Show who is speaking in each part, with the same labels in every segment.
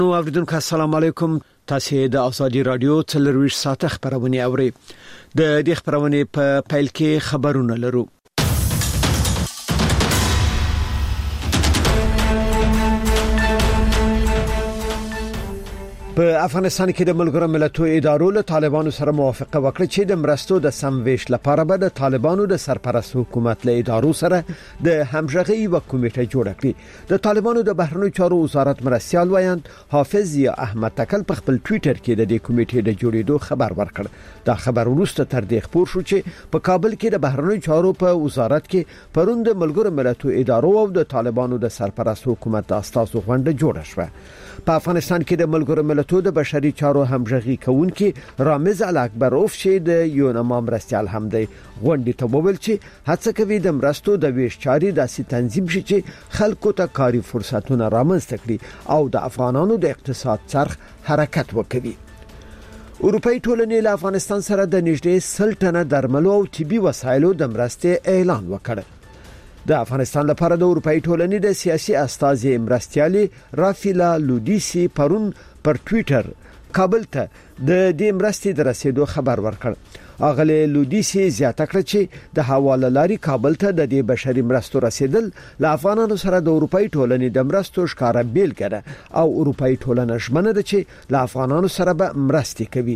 Speaker 1: نو اوریدونکو السلام علیکم. تاسو د ازادي رادیو څلرويش ساعت خبرونه اورئ. د دې خبرونه په پیل کې خبرونه لرو. په افغانستان کې د ملګرو ملتونو ادارو له طالبانو سره موافقه وکړه چې د مرستو د سمويش لپاره به د طالبانو د سرپرست حکومت له ادارو سره د همغږي یو کمیټه جوړ کړي. د طالبانو د بهرنیو چارو وزارت مرستيال وایند حافظ یا احمد تکل په خپل ټوئیټر کې د دې کمیټې د جوړېدو خبر ورکړ. دا خبر وروسته تر دې خبر شو چې په کابل کې د بهرنیو چارو په وزارت کې پروند ملګرو ملتونو ادارو او د طالبانو د سرپرست حکومت د اساسو غونډه جوړه شوه. په افغانستان کې د ملګرو ملتونو د بشري چارو همغږي کوونکي رامز الاکبروف چې د یونما مرستيال هم دی غونډې ته وویل چې هڅه کوي د مرستو د ویش چاري داسې تنظیم شي چې خلکو ته کاري فرصتونه رامنځته کړي او د افغانانو د اقتصاد څرخ حرکت وکړي. اروپאי ټولنې له افغانستان سره د نږدې 100 ټنه درملو او طبي وسایلو د مرستې اعلان وکړ. د افغانستان لپاره د اروپאי ټولنې د سیاسي استازي مرستيالي رافیلا لودیسی پرون پر ټوئیټر کابل ته د دې مرستې د رسیدو خبر ورکړ. اغله لودیسی زیاته کړ چې د حواله لاري کابل ته د دې بشري مرستو رسیدل له افغانانو سره د اروپאי ټولنې د مرستو ښکارا بیل کړه او اروپאי ټولنه ژمنه ده چې له افغانانو سره به مرستې کوي.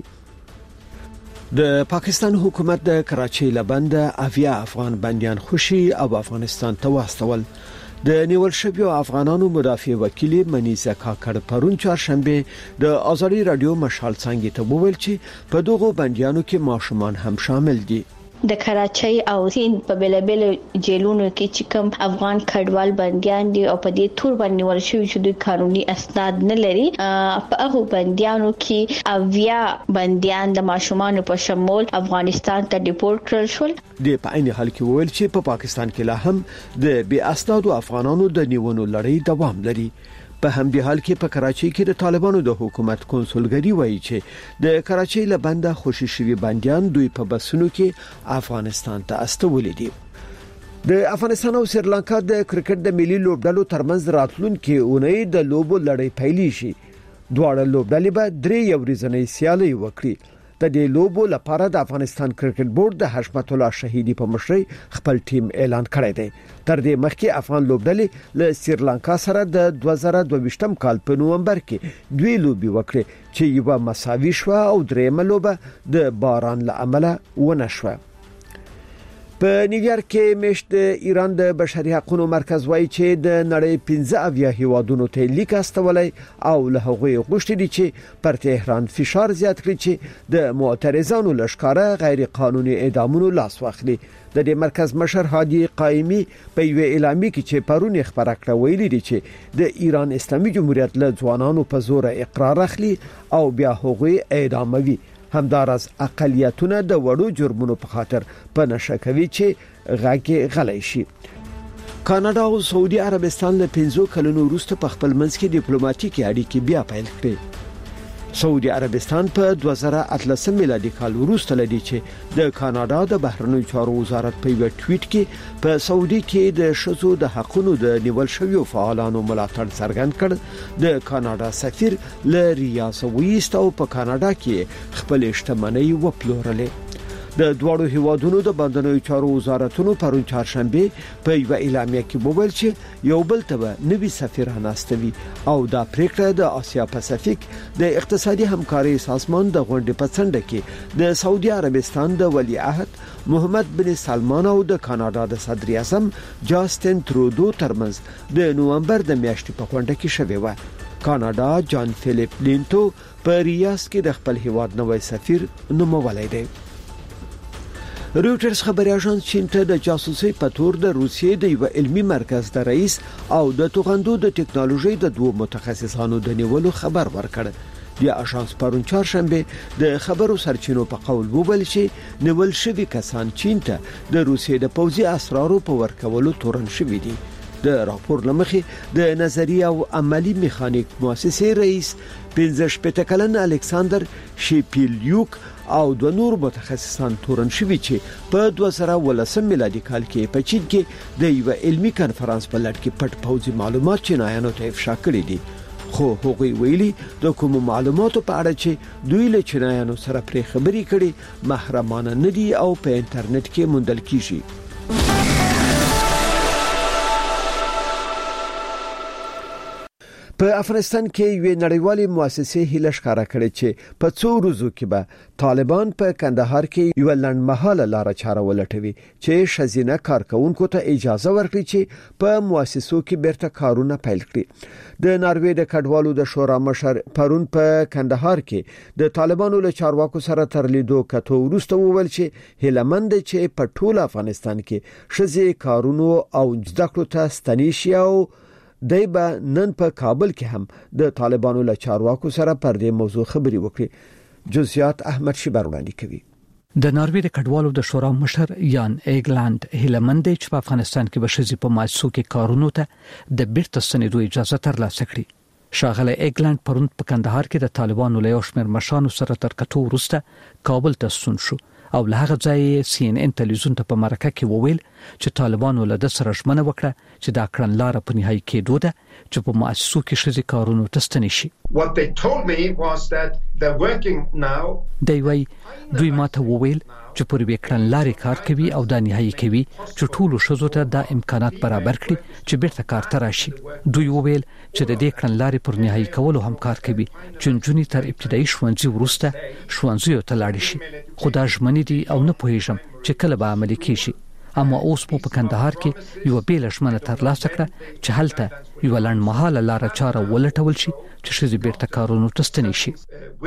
Speaker 1: د پاکستان حکومت د کراچۍ لبند اویا افغان بنديان خوشي او افغانستان ته واستول. د نیول شویو افغانانو مدافع وکیل منیزه کاکړ پرون چهارشنبه د ازادي رادیو مشال څنګه ته وویل چې په دغه بنديانو کې ماشومان هم شامل دي.
Speaker 2: د کراچۍ او سیند په بلبل جیلونو کې چې کوم افغان کډوال بنديان دي او په دې تور باندې ورشي چې د قانوني اسناد نه لري په هغه بنديانو کې اویا بنديان د ماشومان په شمول افغانستان ته ډیپورټ کړل شول.
Speaker 1: د په عین حال کې وویل چې په پاکستان کې لا هم د بې اسنادو افغانانو د نیونو لړۍ دوام لري. په همدې حال کې په کراچۍ کې د طالبانو د حکومت کنسولګری وایي چې د کراچۍ لبنده خوشي شوی بنديان دوی په بسونو کې افغانستان ته استولې دي. د افغانستان او سریلانکا د کرکټ د ملي لوبډلو ترمنځ راتلونکي اونۍ د لوبو لړۍ پیلې شي. دواړه لوبډلې به درې ورځنۍ سیالي وکړي. د دې لوبو لپاره د افغانستان کرکټ بورډ د حشمت الله شهیدی په مشرۍ خپل ټیم اعلان کړی دی. تر دې مخکې افغان لوبډلې له سریلانکا سره د 2022م کال په نومبر کې دوی لوبي وکړي چې یو مساوي شو او درېمه لوبه د باران له امله ونه شوه. په نیویارک کې مشت ایران د بشري حقوقو مرکز وایي چې د نړۍ 15 هیوادونو ته لیک استولای او له هغوی غوښتي دي چې پر تهران فشار زیات کړي چې د معترضانو لشکاره غیر قانوني اعدامونو لاس واخلي. د دې مرکز مشر هادي قائمي په یو اعلامیه کې چې پرون خبره کړه ویلي دي چې د ایران اسلامي جمهوریت له ځوانانو په زور اقرار اخلي او بیا هغوی اعداموي. همدارس اقلیتونه د وړو جرمونو په خاطر په نشه کوي چې غاګي غلای شي. کاناډا او سعودي عربستان له 15 کلونو وروسته په خپل منځ کې ډیپلوماټیکي اړیکې بیا پیل کړې. سعودي عربستان په 2018 میلادي کال وروسته لدی چې د کاناډا د بهرنیو چارو وزارت په یو ټویټ کې په سعودي کې د شذو د حقونو د نیول شویو فعالانو ملاتړ څرګند کړ. د کاناډا سفیر ل ریاض ویست او په کاناډا کې خپل اجتماعي وپلورلې. د دوړو هیوادونو د بندنوي چارو وزارتونو پرون چهارشنبه په یو اعلامیه کې وویل چې یو بل ته نوي سفیران استوي او دا پریکړه د آسیا پاسفیک د اقتصادي همکاري سازمان د غونډې په څنډه کې د سعودي عربستان د ولی عهد محمد بن سلمان او د کاناډا د صدر اعظم جاستن ترودو ترمنځ د نومبر د میاشتې په غونډه کې شوې و. کاناډا جان فلیپ لینتو په ریاض کې د خپل هیواد نوې سفیر نومولای دی. رویټرز خبري اژانس چین ته د جاسوسي په تور د روسیې د یو علمي مرکز د رئیس او د توغندو د ټکنالوژي د دوه متخصصانو د نیولو خبر ورکړ. د اژانس پرون چهارشنبه د خبرو سرچینو په قول وویل چې نیول شوی کسان چین ته د روسیې د پوځي اسرارو په ورکولو تورن شوی دي. د راپور لمخې د نظریه او عملی میخانیک مؤسسې رئیس 15 کلن الکساندر شیپیلیوک او د نور متخصصان تورن شوی چې په 2018 میلادي کال کې په چین کې د یو علمي کانفرنس په لړ کې پټ پوځي معلومات چینایانو ته افشا کړي دي. خو هغوی ویلي د کوم معلوماتو په اړه چې دوی له چینایانو سره پرې خبرې کړي محرمانه نه دي او په انټرنیټ کې موندل کیږي. په افغانستان کې یو نړیوالې مؤسسې هیله ښکارا کړې چې په 2 ورځو کې به طالبان په کندهار کې یو لنډمهاله لار چاره ولټوي چې شزینه کارکونکو ته اجازه ورکړي چې په مؤسسو کې بیرته کارونه پیل کړي. د ناروې د کډوالو د شورا مشر پرون په کندهار کې د طالبانو له چارواکو سره تر لیدو کته ورسته وویل چې هیلمند چې په ټول افغانستان کې شزي کارونو او ځکړو ته ستنیشي او دایبه نن په کابل کې هم د طالبانو له چارواکو سره پر دې موضوع خبري وکړي. جزئیات احمد شیبر وړاندې کوي.
Speaker 3: د ناروې د کډوالو د شورا مشر یان ایګلند هیلمند چې په افغانستان کې بشري په مؤسسو کې کارونو ته د بیرته ستنېدو اجازه ترلاسه کړې. شاغله ایګلند پرون په کندهار کې د طالبانو له یو شمېر مشرانو سره تر کتو وروسته کابل ته ستون شو او له هغه ځای CNN تلویزیون ته په مرکه کې وویل چې طالبانو له د سره ژمنه وکړه چې دا کړنلاره په نهایي کېدو ده چې په مؤسسو کې شذي کارونو ته ستنې شي.
Speaker 4: What they told me was that they're working now.
Speaker 3: دوی ماته وویل چې پر وې کړنلارې کار کوي او دا نهایي کوي چې ټول شذو ته د امکانات برابر کړي چې بیرته کار ته راشي. دوی وویل چې د دې کړنلارې پر نهایي کولو هم کار کوي چې نجونې تر ابتدایي ښوونځي وروسته ښوونځیو ته لاړ شي. خو دا ژمنې دي او نه پوهیږم چې کله به عملي کیږي. اما اوس په کندهار کې یو بیل ژمنه ترلاسه کړه چې هلته یو لنډمهاله لار چاره ولټول شي چې شذي بیرته کارونو ته ستنې شي.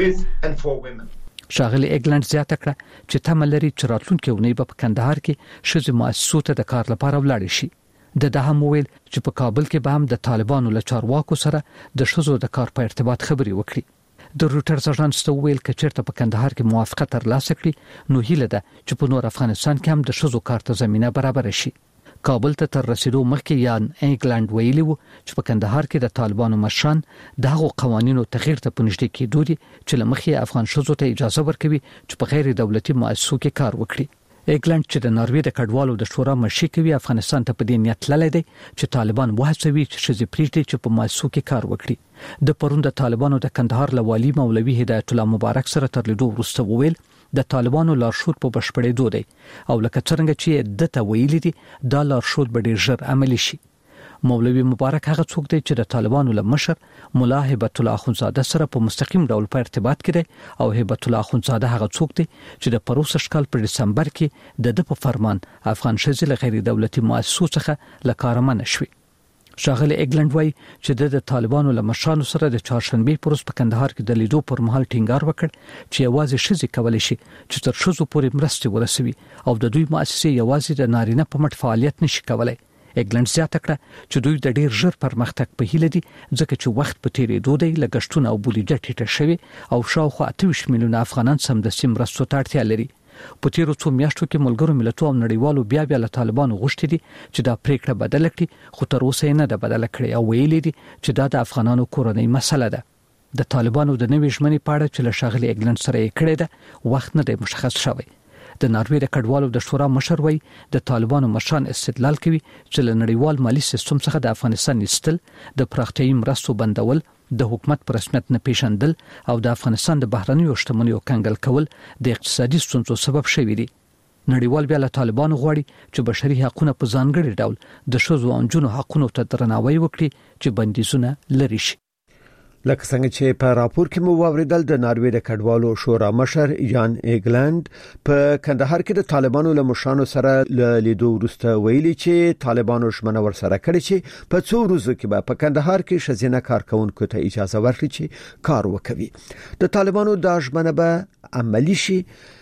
Speaker 3: شاغلی ایګلند زیاته کړه چې تمه لري چې راتلونکي ونې په کندهار کې شذي مؤسسو ته د کار لپاره ولاړ شي. د هم ویل چې په کابل کې به هم د طالبانو له چارواکو سره د شذو د کار په ارتباط خبري وکړي. د روټرز اژانس ته ویل چې چیرته په کندهار کې موافقه ترلاسه کړي نو هیله ده چې په نور افغانستان کې هم د شذو کار ته زمينه برابر شي. کابل ته تر رسیدو مخکې یان ایګلند ویلي وو چې په کندهار کې د طالبانو مشران دغه قوانینو تغییر ته پنځډي کېدو دي چې لمخې افغان شذو ته اجازه ورکوي چې په غیر دولتي مؤسسو کې کار وکړي. ایګلند چې د ناروې د کډوالو د شورا مشر کوي افغانستان ته په دې نیت للی دی چې طالبان وهڅوي چې شذي پریږدي چې په مؤسسو کې کار وکړي. د پرون د طالبانو د کندهار لوالي مولوي هدایت الله مبارک سره تر لیدو وروسته وویل د طالبانو لارښود په بشپړېدو دی او لکه څنګه چې دته ویلي دي دا لارښود به ډېر ژر عملي شي. مولوي مبارک هغه څوک دی چې د طالبانو له مشر مولا هبت الله اخونزاده سره په مستقیم ډول په ارتباط کې دی او هبت الله اخونزاده هغه څوک دی چې د پروسس کال په دسمبر کې د په فرمان افغان شذي له غیر دولتي مؤسسو څخه لکارمن شوی. شاغل ایګلند وای چې د طالبانو له مشرانو سره د چهارشنبه پروس په کندهار کې د لیدو پر مهال ټینګار وکړ چې یوازې شذي کولای شي چې تر شذو پورې مرسته ورسوي او د دوی مؤسسې یوازې د نارینه په مټ فعالیت نشي کولای. ایګلند زیاته کړه چې دوی د ډیر ژر پرمختګ په هیله دي ځکه چې وخت په تیریدو دی لګښتونه او بودیجه ټیټه شوی او شاوخوا 28 میلیونه افغانان سم د سیم مرستو ته اړتیا لري. په تیرو څو میاشتو کې ملګرو ملتونو او نړیوالو بیا له طالبانو غوښتي دي چې دا پریکړه بدل کړي خو تر اوسه نه ده بدل کړې او ویلي دي چې دا د افغانانو کورنۍ مسله ده. د طالبانو د نوې ژمنې په اړه چې له شاغلي ایګلند سره یې کړې ده وخت نه دی مشخص شوی. د ناروې د کډوالو د شورا مشر وای د طالبانو مشران استدلال کوي چې له نړیوال مالی سیستم څخه د افغانستان ایستل د پراختیايي مرستو بندول د حکومت پر رسمیت نه پیژندل او د افغانستان د بهرنیو شتمنیو کنګل کول د اقتصادي ستونزو سبب شوی دی. نړیوال بیا له طالبانو غواړي چې بشري حقوقونه په ځانګړي ډول د شذو او نجونو حقوقو ته درناوی وکړي چې بندیزونه لري شي.
Speaker 1: لکه څنګه چې په راپور کې مو واوریدل د ناروې د کډوالو شورا مشر یان ایګلند په کندهار کې د طالبانو له مشرانو سره له لیدو وروسته ویلي چې طالبانو ژمنه ورسره کړې چې په څو ورځو کې به په کندهار کې شذینه کارکونکو ته اجازه ورکړي چې کار وکوي. د طالبانو د ژمنه به عملی شي.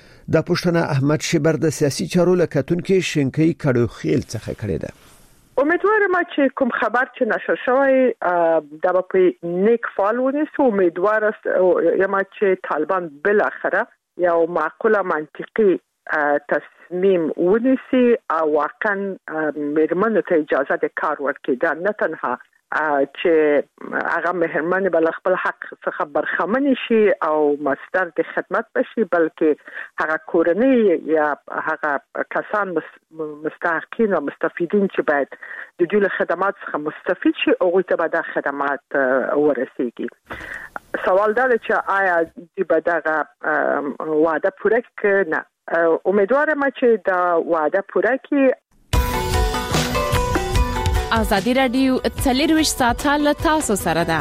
Speaker 1: د پښتنه احمد شیبر د سیاسي چارو لکتونکو شینکی کډو خیل څخه کړی ده.
Speaker 5: امیدوارم چې کوم خبر چې نشر شوی دا په نیک فال ونیسو. امیدوار یم چې طالبان بالاخره یو معقوله منطقي تصمیم ونیسي او واقعا میرمنو ته اجازه د کار ورکړي. دا نه تنها چې هغه مهرباني بل خپل حق څخه برخمن شي او مصدر د خدمت بشي، بلکې هغه کورنۍ یا هغه کسان مستحقین او مستفیدین چې باید د دوی له خدمات څخه مستفید شي او ته به د خدمات ورسیږي. سوال دا چې آیا د بدغه وعده پوره کړي؟ نه، امیدوارم چې دا وعده پوره کړي.
Speaker 6: ازادي رادیو 24 ساعته له تاسو سره ده.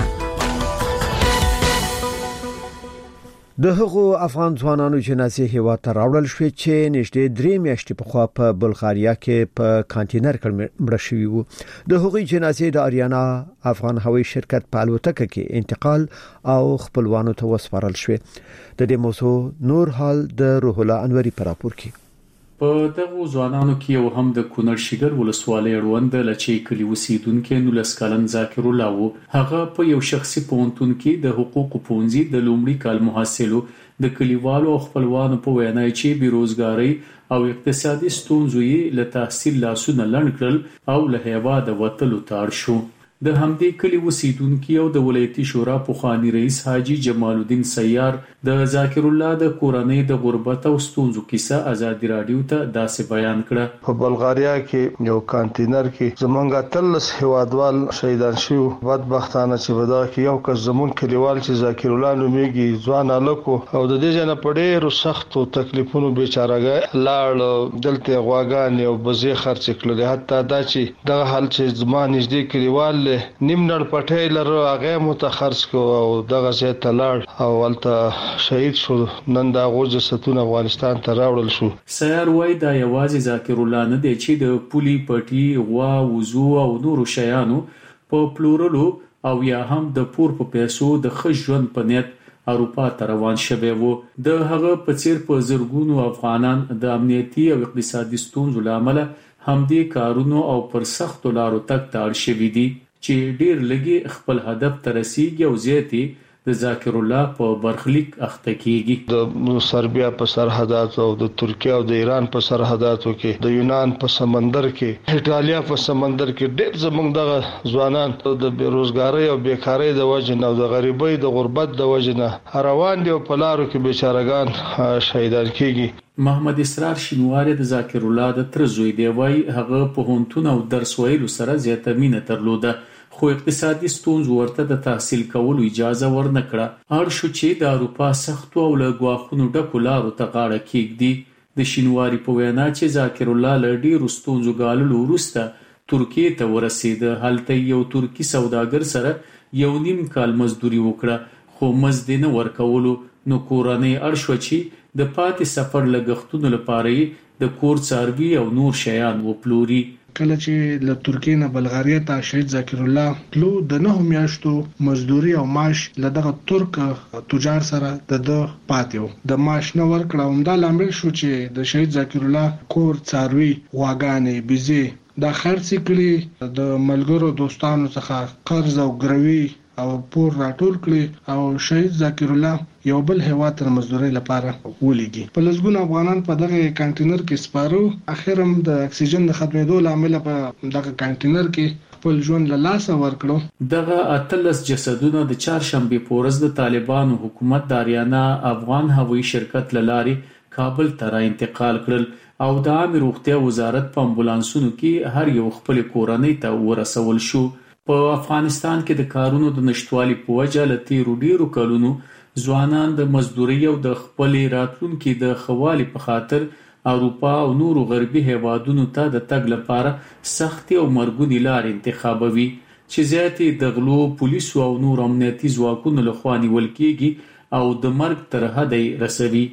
Speaker 1: د هغو افغان ځوانانو جنازې هیواد ته راوړل شوې چې نږدې 3 میاشتې پخوا په بلغاریا کې په کانټینر کې مړ شوي وو. د هغوی جنازې د اریانا افغان هوایي شرکت په الوتکه کې انتقال او خپلوانو ته وسپارل شوې. د دې موضوع نور حال د روح الله انوري په راپور کې.
Speaker 7: په دغه ځوانانو کې یو هم د کونړ شیګر ولسوالۍ اړوند لچې کلی اوسیدونکو 19 کلن ذاکر الله وو. هغه په یو شخصي پونتون کې د حقوقو پونځي د لومړي کال محصلو د کلیوالو خپلوانو په وینا چې بیروزګاری او اقتصادي ستونزې یې له تحصیل لاسونه لړن کړل او له هیواده وتلو تاړ شو. د همدې کلی اوسیدونکو او د ولایتي شورا پوخانی رئیس حاجی جمال الدین سیار د ذاکر الله د کورنۍ د غربت او ستونزو کیسه ازادي رادیو ته داسې بیان کړه.
Speaker 8: په بلغاریا کې یو کانټینر کې زمونږه تلس هوادوال شهیدان شو. بدبختانه چې ودا کې یو کس زمون کلیوال چې ذاکر الله نومېږي ځوان الکو او د دې جن په ډېرو سختو تکلیفونو بیچارهګا لاړ دلته غواګان او بزې خرڅ کړل. حتی دا چې دغه حال چې زمان نږدې کلیوال نیم نړ پټای لره هغه متخرص کو او دغه ځای ته لاړ او ولته شهید شو. نن دا غوځ ستون افغانستان ته راوړل شو.
Speaker 7: سیار وای دا یوازې ذاکر الله نه دی چې د پولي پټي غوا وزو او نورو شیانو په پلورلو او یا هم د پور په پیسو د خژوند په نیت اروپا ته روان شوی وو. د هغه په څیر په زرګونو افغانان د امنیتي او اقتصادي ستونزو لامل همدې کارونو او پر سختو لارو تک تاړ شوی دي چې ډیر لګي خپل هدف ته رسیږي او زیاتی د ذاکر الله په برخلیک اخته کیږي.
Speaker 8: د سربیا په سرحداتو او د ترکیه او د ایران په سرحداتو کې د یونان په سمندر کې ایتالیا په سمندر کې ډېر زمونږ د ځوانان د بیروزګاری او بیکاری د وجې نه او د غریبۍ د غربت د وجې نه روان دي او په لارو کې بیچارهګان شهیدان کیږي.
Speaker 7: محمد اسرار شینواری د ذاکر الله د تر زوی دی. وای هغه په هونتون او درس ویلو سره زیاته مینه درلوده خو اقتصادي ستونزې ورته د تحصیل کولو اجازه ورنکړه. اړ شو چې د اروپا سختو او له غواخونو ډکو لارو ته غاړه کېږدي. د شینواری په وینا چې ذاکر الله له ډېرو ستونزو ګاللو وروسته ترکیې ته ورسېد. هلته یو ترکی سوداګر سره 1.5 کال مزدوري وکړه خو مزد نه ورکولو. نو کورنۍ اړ شو چې د پاتې سفر لګښتونو لپاره د کور څاروي او نور شیان وپلوري.
Speaker 9: کله چې له ترکیې نه بلغاریا ته شهید ذاکر الله تلو د 9 میاشتو مزدوري او معاش له دغه ترک تجار سره د پاتیو د معاش نه ورکړه. همدا لامل شو چې د شهید ذاکر الله کور څاروي غواګانې بيزي د خرڅ کړي د ملګرو دوستانو څخه قرض او ګروي او پور راټول کړي او شهید ذاکر الله یو بل هیواد تر مزدوري لپاره ولېږي. په لږګونو افغانان په دغه کانټینر کې سپارو. اخر هم د اکسیجن د ختمېدو لامل په دغه کانټینر کې خپل ژوند له لاسه ورکړو.
Speaker 7: دغه اتلس جسدونه د چهارشنبه پورز د طالبانو حکومت د اریانا افغان هوایي شرکت لارې کابل ته را انتقال کړل او د عامه روغتیا وزارت په امبولانسونو کې هر یو خپل کورنۍ ته ورسول شو. په افغانستان کې د کارونو د نشټوالي په وجه له تیرو ډیرو کلونو ځوانان د مزدوري او د خپل راتلونکو د خوالي په خاطر اروپا او نورو غربي هیوادونو ته د تګ لپاره سخت او مرګونی لار انتخابوي چې زیاتې د غلو پولیسو او نور امنیتي ځواکونو لخوا نیول کېږي او د مرګ تر حد رسوي.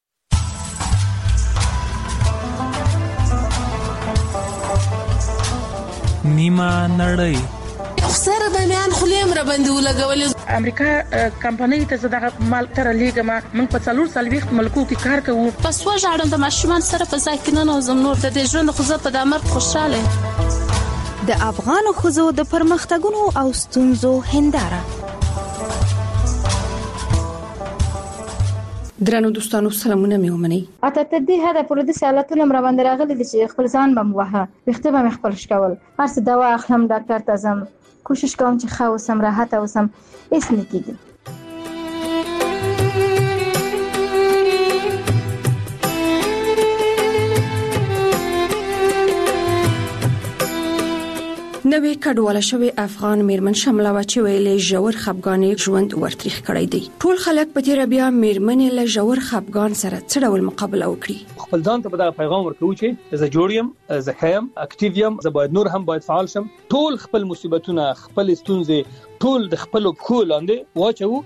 Speaker 10: نیمه نړۍ
Speaker 11: سره د میان خلیم را باندې ولګولې.
Speaker 12: امریکا کمپنۍ ته زده مال تر لیګه ما من په 440 ملکو کې کار کوو.
Speaker 11: پس وژاړم د ماشومان سره په ځای کې نه نوزم نور د ژوند خو زه په د امر خوشاله.
Speaker 13: د افغان خوځو د پرمختګونو او ستونزو هنداره.
Speaker 14: درنو دوستانو سلامونه مې ومني.
Speaker 15: اته تدې هدا پر دې سوالاتونه مر باندې راغلي چې خپل ځان بم وها وخته به خپل شکول هر څه دوا اخلم ډاکټر ته ځم کوشش کوم چې ښه اوسم، راحت اوسم، هیڅ نه کیږي.
Speaker 14: نوې کډواله شوی افغان میرمن شمله و چې ویلې ژور خپګان ژوند ورتریخ کړی دی. ټول خلک په تیر بیا میرمنې له ژور خپګان سره څه ډول مقابله وکړي.
Speaker 16: خپل ځان ته په دغه پیغام ورکوي چې زه جوړ یم، زه ښه یم، اکټیو یم، زه باید نور هم باید فعال شم. ټول خپل مصیبتونه، خپل ستونزې ټول د خپل پښو لاندې واچو.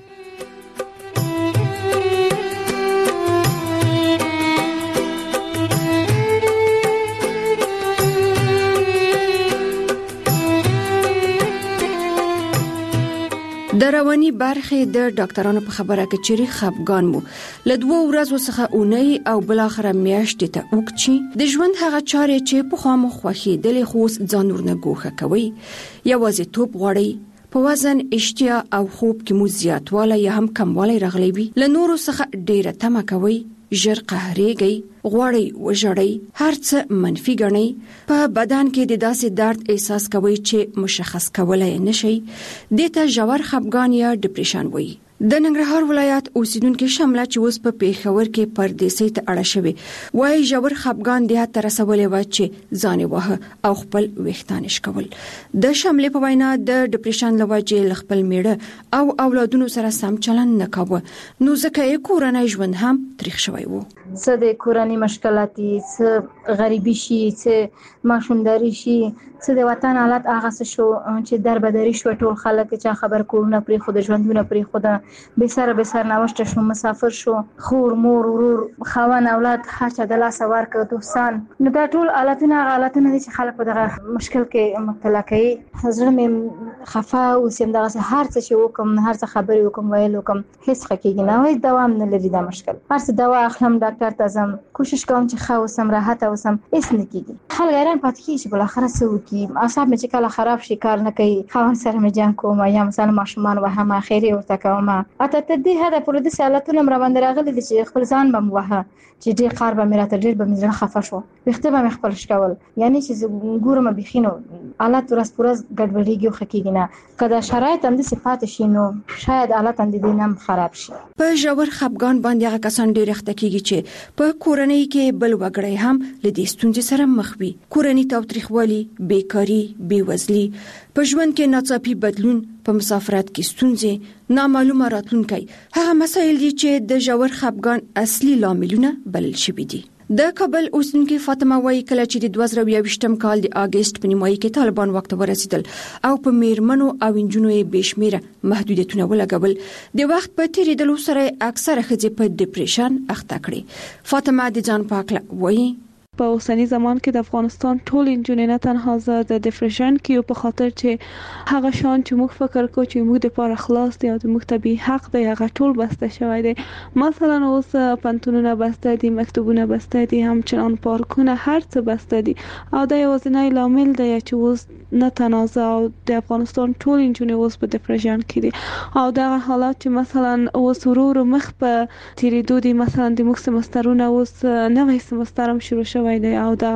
Speaker 14: د رواني برخې د ډاکټرانو په خبره کې چې خپګان مو له 2 ورځې څخه اونۍ او بل اخر میاشتې ته وکړي. د ژوند هغه چارې چې په خامو خوخي د لخوس ځان ورنه ګوښه کوي، یوازې توپ غوړي، په وزن، اشتیا او خوب کې مو زیاتوالی یا هم کموالی راغلی وي، له نورو څخه ډیره تمه کوي، ژر قهرېږي، غواړي وژړي، هر څه منفي ګڼي، په بدن کې د داسې درد احساس کوي چې مشخص کولای نشي. دته ژور خپګان یا ډیپریشن وایي. د ننګرهار ولایت اوسیدونکو شمله چې اوس په پیښور کې پردیسي ته اړه شوی وایي ژور خپګان د هات رسولې و چې ځان وه او خپل وختانش کول. د شمله په وینا د ډیپریشن لوجې خپل میړه او اولادونو سره سم چلند نه کاوه، نو ځکه یې کورنۍ ژوند هم تریخ شوی وو.
Speaker 15: څه د کورنۍ مشکلاتي، څه غریبي شي، څه ماشومداري شي، څه د وطن حالت هغه څه شو چې دربدري شو. ټول خلک چې خبر کورونه پرې خود ژوندونه پرې خود به سر نوشته شو، مسافر شو، خور مور ورور خوان اولاد هر چا د لاس ورکړ، دوستان. نو دا ټول حالتونه دي چې خلک په دغه مشکل کې مبتلا کوي. حضرت مې خفا او سیم دغه هر څه چې وکم، هر څه خبرې وکم، ویل وکم، هیڅ حقیقت نه وای، دوام نه لري دا مشکل. هر څه دوا اخلم، ډاکټر ته ځم، کوشش کوم چې ښه اوسم، راحت اوسم، هیڅ نه کیږي. خلک حیران پاتې کیږي چې بل اخر څه وکي. اعصاب مې چې کله خراب شي کار نه کوي، خوان سره مې جنگ کوم یا مثلا ماشومان و هم اخیری ورته کوم. اته ته دې هدا پر دې سالتونه مر باندې راغلي چې خپل ځان بم وه چې دې قار به میراته ډیر به مزره خفه شو، وخته به خپل شکول، یعنی چې ګورم بخینو حالت ورس پورز ګډوډیږي خکېږي نه. کله شرایط هم د صفات شینو شاید حالت هم دې نم خراب شي.
Speaker 14: په ژور خپګان باندې هغه کسان ډیر اخته کیږي چې په کورنۍ کې بل وګړی هم لدې ستونزې سره مخ وي. کورنۍ تاوتریخوالي، بیکاری، بیوزلي، په ژوند کې ناڅاپي بدلون، په مسافرت کې ستونزې، نامعلومه راتلونکي، هغه مسایل دي چې د ژور خپګان اصلي لاملونه بلل شوي دي. د کابل اوسیدونکو فاطمه وایي کله چې د 2022م کال د اگست په نیمایي کې طالبان وخت ورسېدل او په میرمنو او انجونو یې بشمیره محدودیتونه ولګول، د وخت په تیریدلو سره اکثره ښځې په ډیپریشن اخته کړي. فاطمه د ځان پاکله وایي
Speaker 17: په اوسنی زمان کې د افغانستان ټول انجونې نه تنها زه د ډیپریشن کې په خاطر چې هغه شان چې موږ فکر کوو چې موږ د پاره خلاص دی او د موږ طبي حق دی هغه ټول بسته شوی دی. مثلا اوس پنتونونه بسته دي، مکتبونه بسته دي، همچنان پارکونه، هر څه بسته دي او دا یوازینی لامل دی چې اوس نه تنازع او د افغانستان ټول انجونې اوس په ډیپریشن کې دي او دا حالات چې مثلا اوس ورو مخ په تیریدو دي. مثلا د موږ سمسترونه اوس نوې سمستر هم شروع شوی دی او دا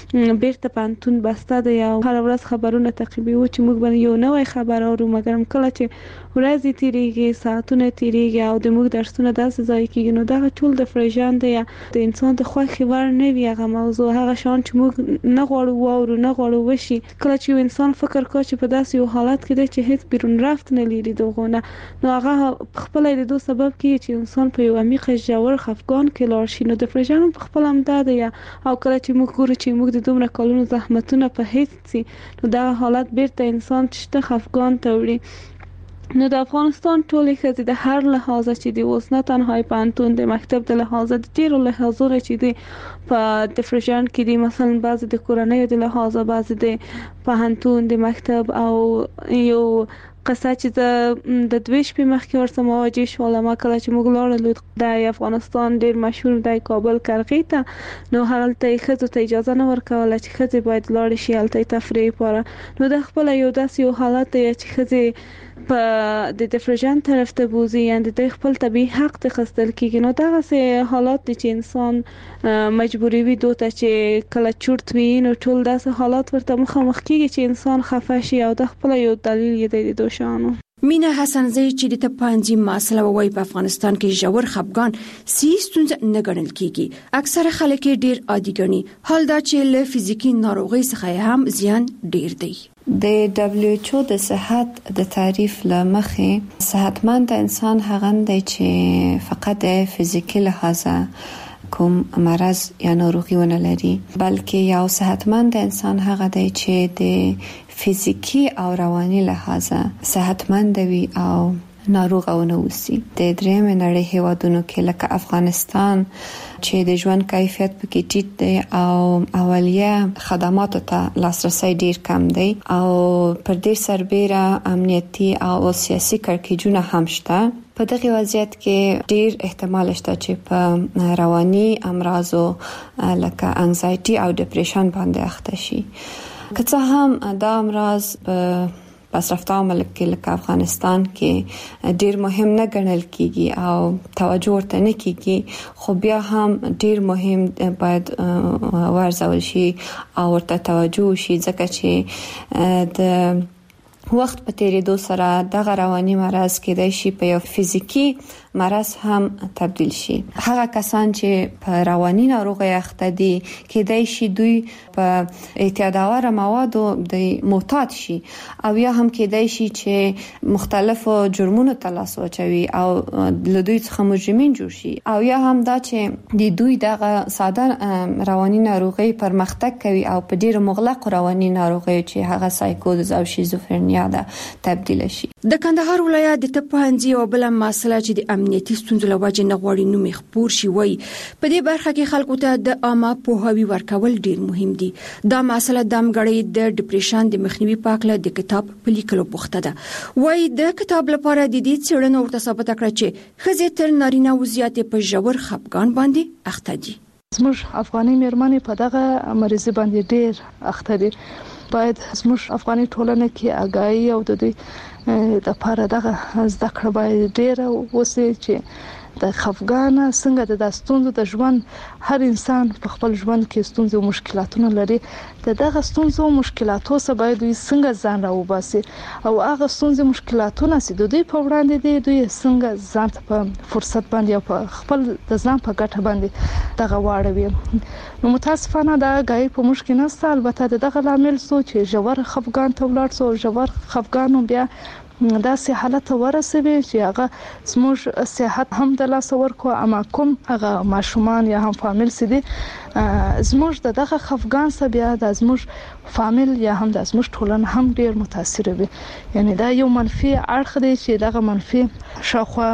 Speaker 17: بیرته پانتون بسته دی او هر ورځ خبرونه تعقیبوي چې موږ باندې یو نوې خبر اورو، مګر کله چې ورځې تیریږي، ساعتونه تیریږي او د موږ درسونه داسې ځای کېږي، نو دا ټول ډیپریشن دی. د انسان د خوښي ور نه وي هغه موضوع، هغه شان چې موږ نه غواړو واورو، نه غواړو وشي. کله چې انسان فکر کوي چې په داسې یو حالت کې دی چې هیڅ بیرون رفت نه لري دغونه، نو هغه خپل د دوه سبب کې چې انسان په یو عمیق ژور خفګان کې لاړ شي. نو ډیپریشن په خپل هم دا دی او کله چې موږ ګورو چې موږ د دومره کلونو زحمتونه په هیڅ سي، نو دا حالت بیرته انسان چې خفګان ته وړي. نو د افغانستان ټولې ښځې د هر لحاظه چې دی اوس نه تنها پانتون د مکتب د لحاظه د ډیرو لحاظونو چې دی په ډیپریشن کې دي، مثلا بعضې د کورنۍ د لحاظه، بعضې د پوهنتون د مکتب او یو قصه چې د 2 شپې مخکې ورسره مواجه شوم. کله چې موږ لاړو د افغانستان ډیر مشهور د کابل کرغې ته، نو هلته ښځو ته اجازه نه ورکوله چې ښځې باید لاړې شي هلته تفریح لپاره. نو د خپل یو داسې یو حالت دی چې ښځې په د ډیفریژن طرف ته بوزي یا د خپل طبيعي حق ته خستل کیږي نو دا غسه حالات دي چې انسان مجبوری وي دوته چې کله چورت وي نو ټول داسې حالات ورته مخامخ کیږي چې انسان خفه شي او د خپل یو دلیل یې د دوشانو.
Speaker 14: مینا حسنزی چې د تپانځي مسله وای په افغانستان کې ژور خپګان ستونزه نه ګڼل کیږي. اکثره خلک ډیر عادي ګڼي حال دا چې له فزیکی ناروغي څخه هم زیان ډیر دی.
Speaker 18: د WHO د صحت د تعریف لمخې صحتمند انسان هغه دی چې فقط د فزیکی لحاظه کوم مرض یا ناروغي ونه لري بلکې یو صحتمند انسان هغه دی چې د فزیکی او رواني لحاظه صحتمند وي او ناروغ او نوسي. د درېم نړۍ هیوادونو کې لکه افغانستان چې د ژوند کیفیت پکې ټیټ دی او اولیه خدماتو ته لاسرسي ډیر کم دی او پر دې سربېره امنیتي او سیاسي کړکېچونه هم شته. په دغه وضعیت کې ډیر احتمال شته چې په رواني امراضو لکه انزایټي او ډیپریشن باندې اخته شي. که څه هم دا امراض په پسرفته ملک کې لکه افغانستان کې ډیر مهم نه ګڼل کیږي او توجه ورته نه کیږي خو بیا هم ډیر مهم باید ورزول شي او ورته توجه شي ځکه چې د وخت په تیریدو سره دغه رواني مرض کېدای شي په یو فزیکی مرض هم تبدیل شي. هغه کسان چې په رواني ناروغي اخته دي کېدای شي دوی په اعتیادآور موادو د معتاد شي او یا هم کېدای شي چې مختلفو جرمونو ته لاس واچوي او له دوی څخه مجرمین جوړ شي او یا هم دا چې د دوی دغه ساده رواني ناروغي پرمختګ کوي او په ډیره مغلق رواني ناروغي چې هغه سایکوز او شیزوفرنیا ده تبدیل شي.
Speaker 14: د کندهار ولایت د تپانځي او بل مسله چې د امنیتي ستونزو لوجه نه غواړي نو مخبور شي وای په دې برخه کې خلکو ته د عامه پوهاوی ورکول ډیر مهم دي. دا مسله د امګړې د ډیپریشن د مخنیوي پاکله د کتاب په لیکلو بوخته ده. وای د کتاب لپاره د دې څېړنو ورته ثابت کړ چې خزې تر نارینه وضعیت په ژور خپګان باندې اخته دي.
Speaker 19: زموږ افغاني مېرمنې په دغه مرض باندې ډیر اخته دي. باید زموږ افغاني ټولنه کې آگاهی او د دې د لپاره دغه زده کړه باید ډیر وسي چې د خفګان څنګه د ستونزو د ژوند هر انسان په خپل ژوند کې ستونزې او مشکلاتونه لري. دغه ستونزو او مشکلاتو سره باید څنګه ځان راوباسي او هغه ستونزې مشکلاتونه چې د دوی په وړاندې دي دوی څنګه ځان په فرصت باندې او په خپل د ځان په ګټه باندې دغه واړوي. نو متاسفانه دا غي په مشکل نه البته دغه لامل سو چې ژور خفګان ته ولاړ سو ژور خفګان بیا داسې حالت ورسوي چې هغه زموږ صحت هم د لاس ورکو اما کوم هغه ماشومان یا هم فامیل سي دي زموږ دغه خفګان سره بیا د زموږ فامیل یا هم د زموږ ټولنه هم ډیر متاثر وي. یعنی دا یو منفي اړخ دی چې دغه منفي شاخوا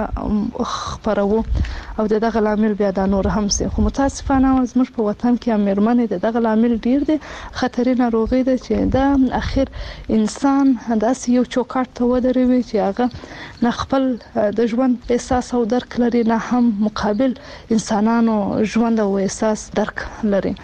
Speaker 19: خبرو او دغه لامل بیا د نور هم سي. خو متاسفانه زموږ په وطن کې امرمنې دغه لامل ډیر دي خطرې ناروغي ده چې دا اخر انسان داسې یو چوکاټ ته ودروي چې هغه نه خپل د ژوند احساس او درک لري نه هم مقابل انسانانو ژوند او احساس درک لري.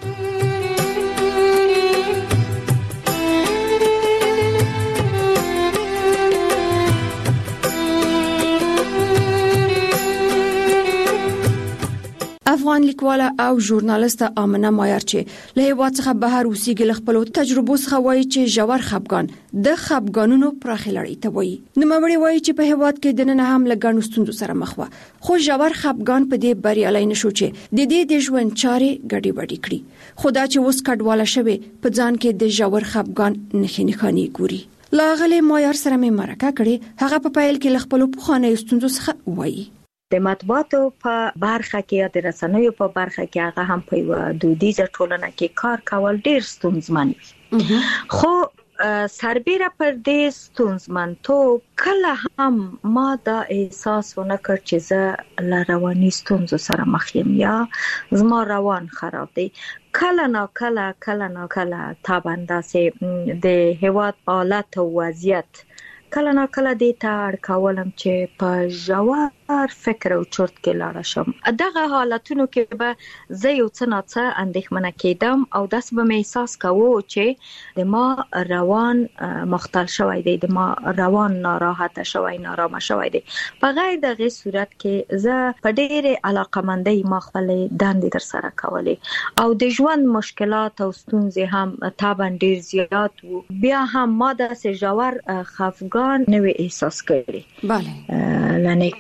Speaker 14: افغان لیکواله او ژورنالیست آمنه مایار چې له هیواد څخه بهر اوسېږي خپل تجربو څخه وایي چې ژور خپګان د خپګانونو پراخه لړۍ ته وایي. نوموړي وایي چې په هیواد کې د نن هم لګانو ستونزو سره مخ و خو ژور خپګان په دې بریالي نشو چې د دې د ژوند چارې ګډي وډي کړي. خدا چې اوس کډواله شوی په ځان کې د ژور خپګان نښانې ګوري. لاغله مایار سره مې مرکه کړي هغه په پیل کې خپل پخوانی ستونزو څخه وایي.
Speaker 20: د مطبوعاتو په برخه کې یا د رسنیو په برخه کې هغه هم په یو دودیزه ټولنه کې کار کول ډیر ستونزمن وي. خو سربېره پر دې ستونزمنتوب کله هم ما دا احساس ونه کړ چې زه له رواني ستونزو سره مخ یم یا زما روان خراب دی. کله نا کله تابنده سي د هیواد حالت او وضعیت کله نا کله دې ته اړ کولم چې په ژور فکر او چرت کې لاړ شم. دغه حالتونو کې به زه یو څه نه څه اندېښمنه کېدم او داس به مې احساس کوو چې د ما روان مختل شوی دی، د ما روان ناراحته شوی، نارامه شوی دی. په غیر دغه صورت کې زه په ډېر علاقمندۍ ما خپل دندې تر سره کولې او د ژوند مشکلات او ستونزې هم طبعا ډېر زیات وو. بیا هم ما داسې ژور خفګان نه وی احساس کړی.
Speaker 14: بله
Speaker 20: لنه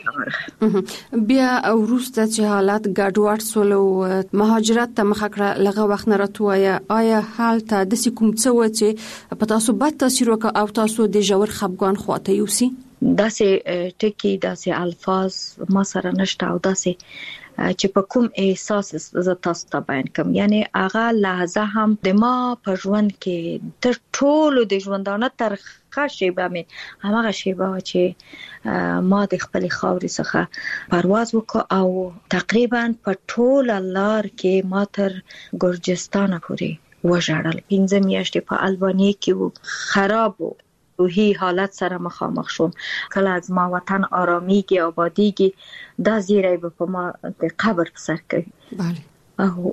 Speaker 14: بیا وروسته چې حالات ګډوډ سول او مهاجرت ته مخه کړه لغه وخت نه راتویا، آیا حالت د کوم څه و چې په تاسو بد تاثیر وکړ او تاسو د ژور خفګان خواته یوسي؟
Speaker 20: داسې ټکی داسې الفاظ ما سره نشته او داسې چې په کوم احساس ز تاسو ته بیان کوم. یعنی هغه لحظه هم د ما په ژوند کې تر ټولو د ژوندانه تر خاصه به هغه شیبه چې ما د خپل خاورې څخه پرواز وکړ او تقریبا په ټول لار کې ما تر ګرجستان پورې وژړل. 15 میاشتې په البانیا کې و، خراب و، روحي حالت سره مخامخ شوم. کله از ما وطن آرامیږي آبادیږي دا زیری به په ما د قبر په سر کوي.
Speaker 14: بله
Speaker 20: او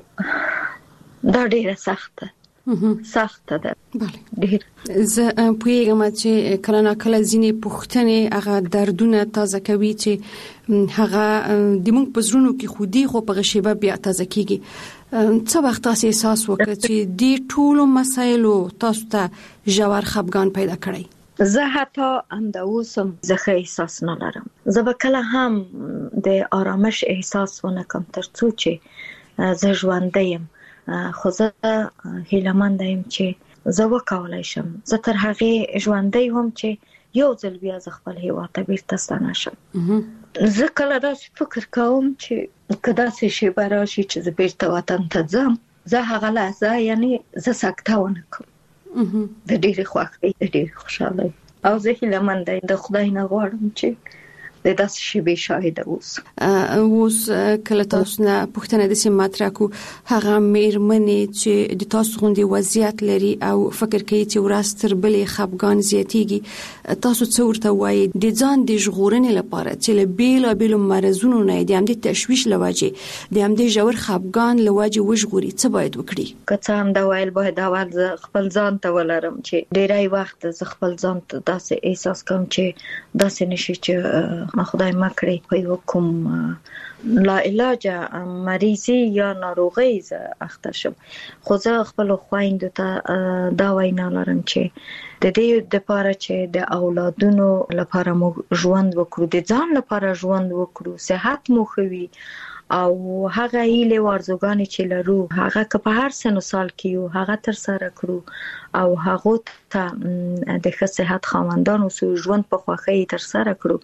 Speaker 20: دا ډیره سخته ده.
Speaker 14: بله ډیر. زه پوهیږم چې کله نه کله ځینې پوښتنې هغه دردونه تازه کوي چې هغه د موږ په زړونو کې خودي خو په غشيبه بیا تازه کیږي. څه وخت تاسو احساس وکړ چې د ټولو مسایلو تاسو ته ژور خفګان پیدا کړی؟
Speaker 20: زه حتی اندوسم زخه احساس نه لرم. زه به کله هم د آرامش احساس ونه کوم ترڅو چې زه ژوندۍ یم. خو زه هیله‌مند یم چې زه وکولای شم. زه تر هغه ژوندۍ هم چې یو ځل بیا ز خپل هیواد ته بیرته ستنه شم. زه کله داسې فکر کوم چې کدا څه شی براشي چې زه بیرته وطن ته ځم، زه هغه لحظه یعنی زه سکته ونه کوم. د ډېر خوښۍ، د ډېر خوشاله او زه هیله‌مند یم د خدای نه غواړم چې د داسې شی به شاهد
Speaker 14: اوس کله تاسو نه پوښتنه د سیم مطرح کو هغه میرمنې چې د تاسو غوندي وضعیت لري او فکر کوي چې ورستر بلې خفګان زیاتیږي، تاسو څه ورته وایي د ځان د ژغورنې لپاره چې له بیلابیلو مرزونو نه د همدې تشویش لوجه د همدې ژور خفګان لوجه وژغوري څه باید وکړي؟
Speaker 20: که څه هم دا ویل باید اول خپل ځان ته ولرم چې ډیری وخت ز خپل ځان ته داسې احساس کوم چې داسې نشي چې خدای مکړي په یو کوم لا علاج مریضي یا ناروغي ز اخته شم. خو زه خپل خويندو ته دا وینا لرم چې د دې لپاره چې د اولادونو لپاره مو ژوند وکړو، د ځان لپاره ژوند وکړو، صحت مو خوي او هغه ایله ورزګانی چې لرو هغه که په هر سن سال کې یو هغه تر سره کړو او هغه ته د ښه صحت خاوندانو سو ژوند په خوخه تر سره کړو.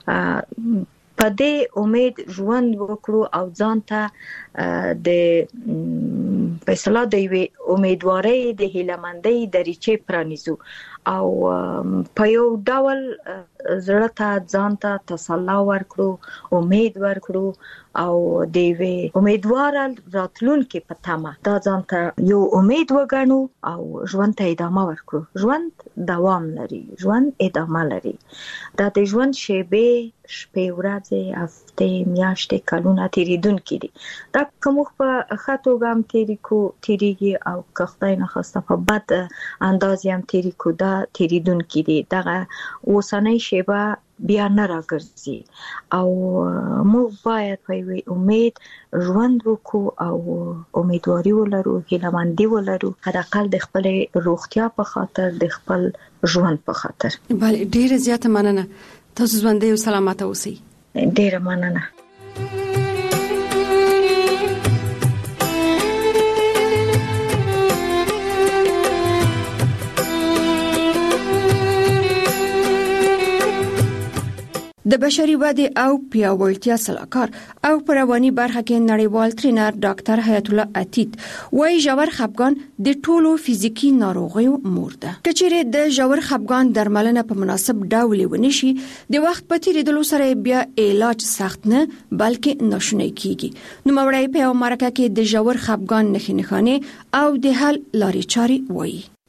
Speaker 20: په دې امید ژوند وکړو او ځان ته د په اصطلاح د امیدوارۍ د هیله‌مندۍ دریچې پرانیزو او په یو ډول زړه ته ځان ته تسلا ورکړو، امید ورکړو او د امیدوار راتلونکي په تمه دا ځان ته یو امید وګڼو او ژوند ته ادامه ورکړو. ژوند دوام لري، ژوند ادامه لري. دا د ژوند شیبې شپې ورځې هفته میاشتې کلونه تیریدونکي دي. دا کوم په خاطر هم تیریږي او که خدای نخواسته په بد انداز هم تیریکو دا تیریدونکي دي. دغه اوسنۍ شیبه بیا نه راګرځي او موږ باید په امید ژوند وکړو او امیدواري ولرو، هیله‌مندي ولرو، حداقل د خپل روغتیا په خاطر، د خپل ژوند په خاطر.
Speaker 14: بله ډیره زیاته مننه. تاسو ژوندۍ او سلامت اوسئ.
Speaker 20: ډیره مننه.
Speaker 14: د بشري ودې او پیاوړتیا سلاکار او په رواني برخه کې نړیوال ټرینر ډاکټر حیات الله عتیق وايي ژور خفګان د ټولو فزیکی ناروغیو مور ده. کچېره د ژور خفګان درملنه په مناسب ډول ونشي د وخت په تیریدلو سره بیا علاج سخت نه بلکې ناشونی کیږي. نو مورای په مرکه کې د ژور خفګان نښې او د حل لارې چارې وايي.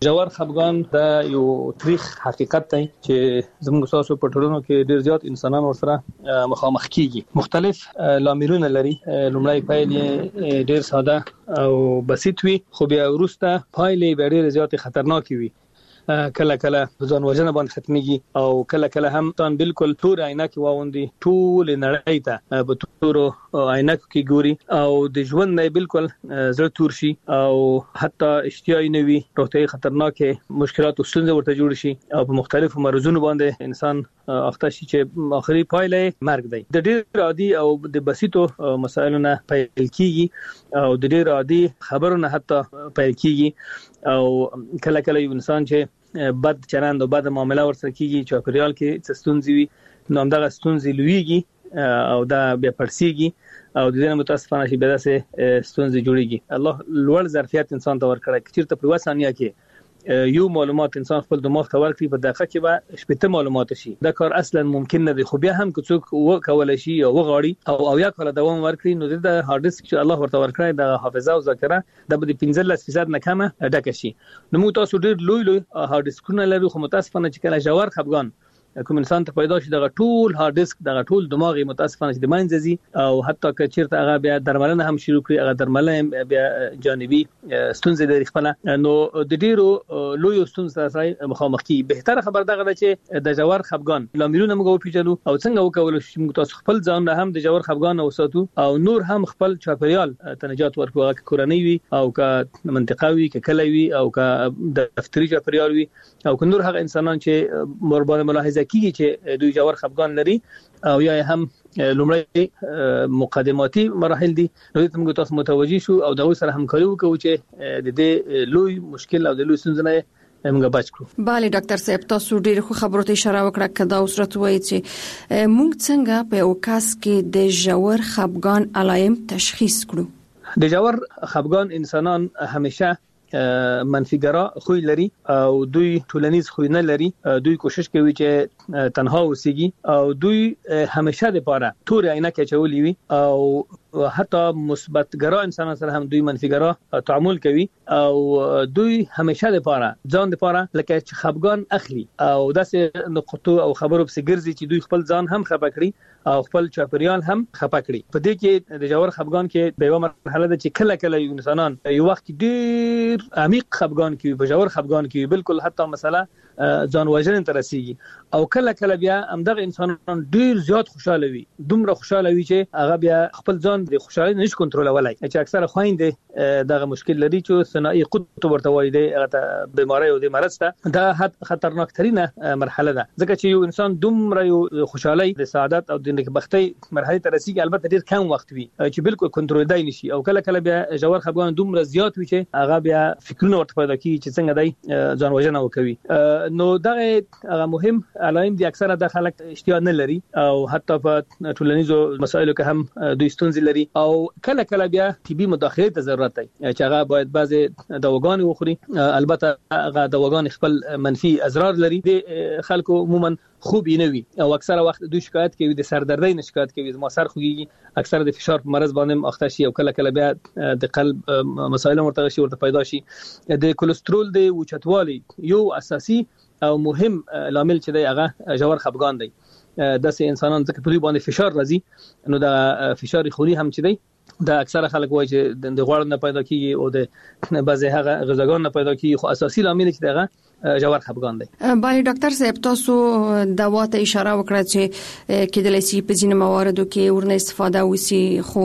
Speaker 16: جوار خفګان دا یو تاریخ حقیقت دی چې زموږ تاسو په ټولنو کې ډیر زیات انسانان ورسره مخامخ کیږي. مختلف لاملونه لري. لومړی پایلې ډیر ساده او بسيط وي، خو بیا وروسته پایلې ډیر زیات خطرناک وي. کله کله ځان وژنه باندې ختميږي او کله کله هم تان بالکل تور عینکې واوندي ټول نړۍ ته په تور عینکو کې ګوري او د ژوند نه بالکل زړه تور شي او حتی اشتیاي نوي روغتي خطرناکه مشکلات او ستونزې ورته جوړ شي او په مختلفو مرزونو باندې انسان اخته شي چې اخري پایله مرګ دی. د ډېر عادي او د بسيطو مسایلو نه پیل کیږي او د ډېر عادي خبرونه حتی پیل کیږي او کله کله یو انسان چې بد چلند او بد معامله ورسره کیږي چاپریال کې ستونزې وي نو همدغه ستونزې لویږي او دا بیا پرسیږي او د دې متاسفانه شي به داسې ستونزې جوړیږي. الله لوړ ظرفیت انسان ته ورکړي چې په ثانیه کې یو معلومات انسان خپل دماغ ته ورکړي په دقیقه کې به شپږ معلومات شي. دا کار اصلا ممکن نه دی، خو بیا هم که څوک وکول شي او وغاړي او یا کله دوام ورکړي نو د هارد ډیسک چې الله ورته ورکړي د حافظه او ذاکره د 15% نه کمه ډکه شي. نو موږ تاسو ډیر لوی هارد ډیسکونه لرو، خو متاسفانه چې کله جوار خفګان کوم انسان ته پیدا شي دغه ټول هارد ډیسک دغه ټول دماغي متاسفانه چې د ماینځي او حتی که چیرته هغه بیا درملنه هم شروع کړي هغه درملنه بیا جانبي ستونزې لري خپل نو د ډیرو لوی ستونزې سره مخامخ کی. بهتره خبر دغه چې د جوار خفګان لاملونه موږ پیژنو او څنګه وکول شي موږ تاسو خپل ځان هم د جوار خفګان اوساتو او نور هم خپل چاپریال تنجات ورکوه که کورنۍ وي او که منطقوي که کلوي او که دفتري چاپریال وي او که نور هغه انسانان چې مربوطه ملاحظه کیږي چې دوی جوار خفګان لري او یا هم لومړی مقدماتي مراحل دي نو موږ تاسو متوجي شو او دغه سره همکاري وکړو چې د دې لوی مشکل او د لوی ستونزې موږ بچ کړو.
Speaker 14: bale ډاکټر صاحب تاسو ډیر خو خبرو ته اشاره وکړه کدا اوس راتوي چې موږ څنګه په اوکاس کې د جوار خفګان علایم تشخیص کړو.
Speaker 16: د جوار خفګان انسانان همیشه منفیګرا خوې لري او دوی ټولنیز خوې نه لري. دوی کوشش کوي چې تنها اوسېږي او دوی همیشه د پاره تور عینکې چولې وي او حتی مثبت ګرا انسانان سره هم دوی منفیګرا تعامل کوي او دوی همیشه د پاره ځان د پاره لکه چې خفګان اخلي او داسې نقطو او خبرو په ګرځي چې دوی خپل ځان هم خپه کړي او خپل چاپریال هم خپه کړي. په دې کې د جوار خفګان کې به یو مرحله ده چې کله کله انسانان یو وخت ډیر عمیق خفګان کې په جوار خفګان کې بالکل حتی مثلا ځان وژنې ته رسیږي او کله کله بیا همدغه انسانان ډیر زیات خوشاله وي، دومره خوشاله وي چې هغه بیا خپل ځان د خوشالۍ نشي کنټرولولای چې اکثره خويندې دغه مشکل لري چې ثنائي قطب ورته وایي د بیماری او د مرض ته دا خطرناک ترينه مرحله ده ځکه چې یو انسان دومره یو خوشالۍ د سعادت او د نیکبختۍ مرحله ته رسیږي البته ډیر کم وخت وي چې بالکل کنټرول نشي او کله کله بیا جوار خفګان دومره زیات وي چې هغه بیا فکرونه ورته پیدا کوي چې څنګه دای ځان وژنه وکوي. نو دغه مهم علایم دي اکثره د خلک اشتیا نه لري او حتی په ټولنیزو مسایلو کې هم دوی ستونزې لري او کله کله بیا طبي مداخله ته ضرورت دی چې هغه باید بعضي دواګان وخوري. البته هغه دواګان خپل منفي اضرار لري د خلکو عموما خوب نه وي او اکثره وخت دوی شکایت کوي د سردردۍ نه شکایت کوي ما سر خوږي اکثره د فشار په مرز باندې اخته شي او کله کله بیا د قلب مسایل ورته پیدا شي. د کولېسترول د اوچتوالي یو اساسي او مهم لامل چې دی هغه جوار خفګان دی. داسې انسانان ځکه په دوی باندې فشار راځي نو د فشار خونی هم چې دی دا اکثره خلک وایي چې د غوړ نه پیدا کیږي او د بعضی هغه غذاګان نه پیدا کیږي خو اساسي لامل چې دغه جوار خفګان دی.
Speaker 14: bale ډاکټر صاحب تاسو دوا ته اشاره وکړه چې کېدلای شي په ځینو مواردو کې ورنه استفاده وسی خو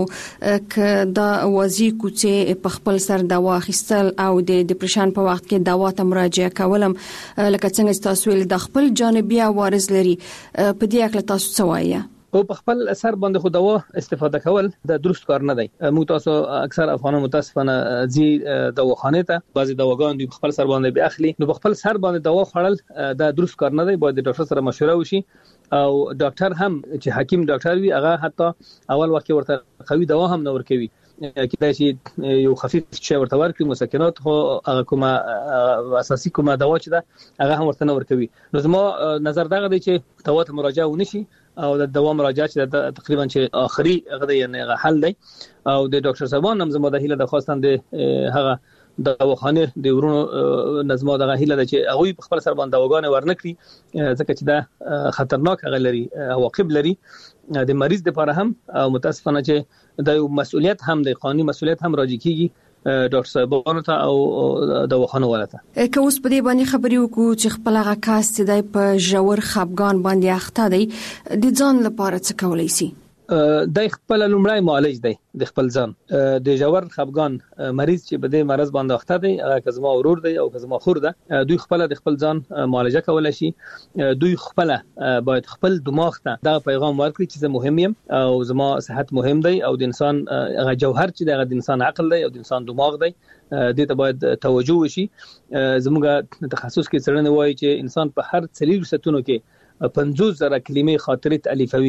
Speaker 14: ک دا وازی کوڅه په خپل سر دوا اخیستل او د ډیپریشن په وخت کې دوا ته مراجعه کولم لکه څنګه تاسو ول د خپل جانبي عوارض لري په دې اړه تاسو څه وایي؟
Speaker 16: او په خپل اثر باندې خو دوا استفاده کول د درست کار نه دی. موږ تاسو اکثر افغانان متاسفانه زی دواخانه ته بعضی دواګان دوی خپل سر باندې به اخلي نو په خپل سر باندې دوا خړل د درست کار نه دی. باید د ډاکټر سره مشوره وشي او ډاکټر هم چې حکیم ډاکټر وي هغه حتی اول وخت ورته قوي دوا هم نه ورکوي کله چې یو خفیف شی ورته ورکړي مسکنات خو هغه کومه اساسي کومه دوا چې ده هغه هم ورته نه ورکوي. نو زما نظر دغه دی چې دوا ته مراجعه ونشي او د دوا مراجعه چې تقریبا چې اخري غدا یعنی حل دی او د ډاکټر صاحبان هم زموږ د هیله د خواستان د هغه د دواخانه د ورونو نظم دغه هیله ده چې هغه په خپل سر باندې دواګانې ورنکړي ځکه چې دا خطرناک غلري عواقب لري د مریض لپاره هم او متاسفانه چې د مسؤلیت هم د قانوني مسؤلیت هم راځي کیږي ډاکټر صاحبانو ته او دواخانه ولته
Speaker 14: که اوس په دې باندې خبرې وکړو چې خپل هغه کاس چې د په ژور خپګان باندې اخته دی د ځان لپاره څه کولای شي
Speaker 16: د خپل لومړی معالج دی د خپل ځان د ژور خپګان مریض چې په دې مرز باندې اخته دی هغه کزما ورور دی او کزما خور ده دوی خپل د خپل ځان معالجه کولای شي دوی خپل باید خپل دماغ ته دا پیغام ورکړي چې زه مهم یم او زما صحت مهم دی او د انسان هغه جوهر چې د انسان عقل دی او د انسان دماغ دی دې ته باید توجه وشي زموږ تخصص کې څرنه وایي چې انسان په هر 40 ستونو کې 50,000 کلمې خاطرې تالیفوي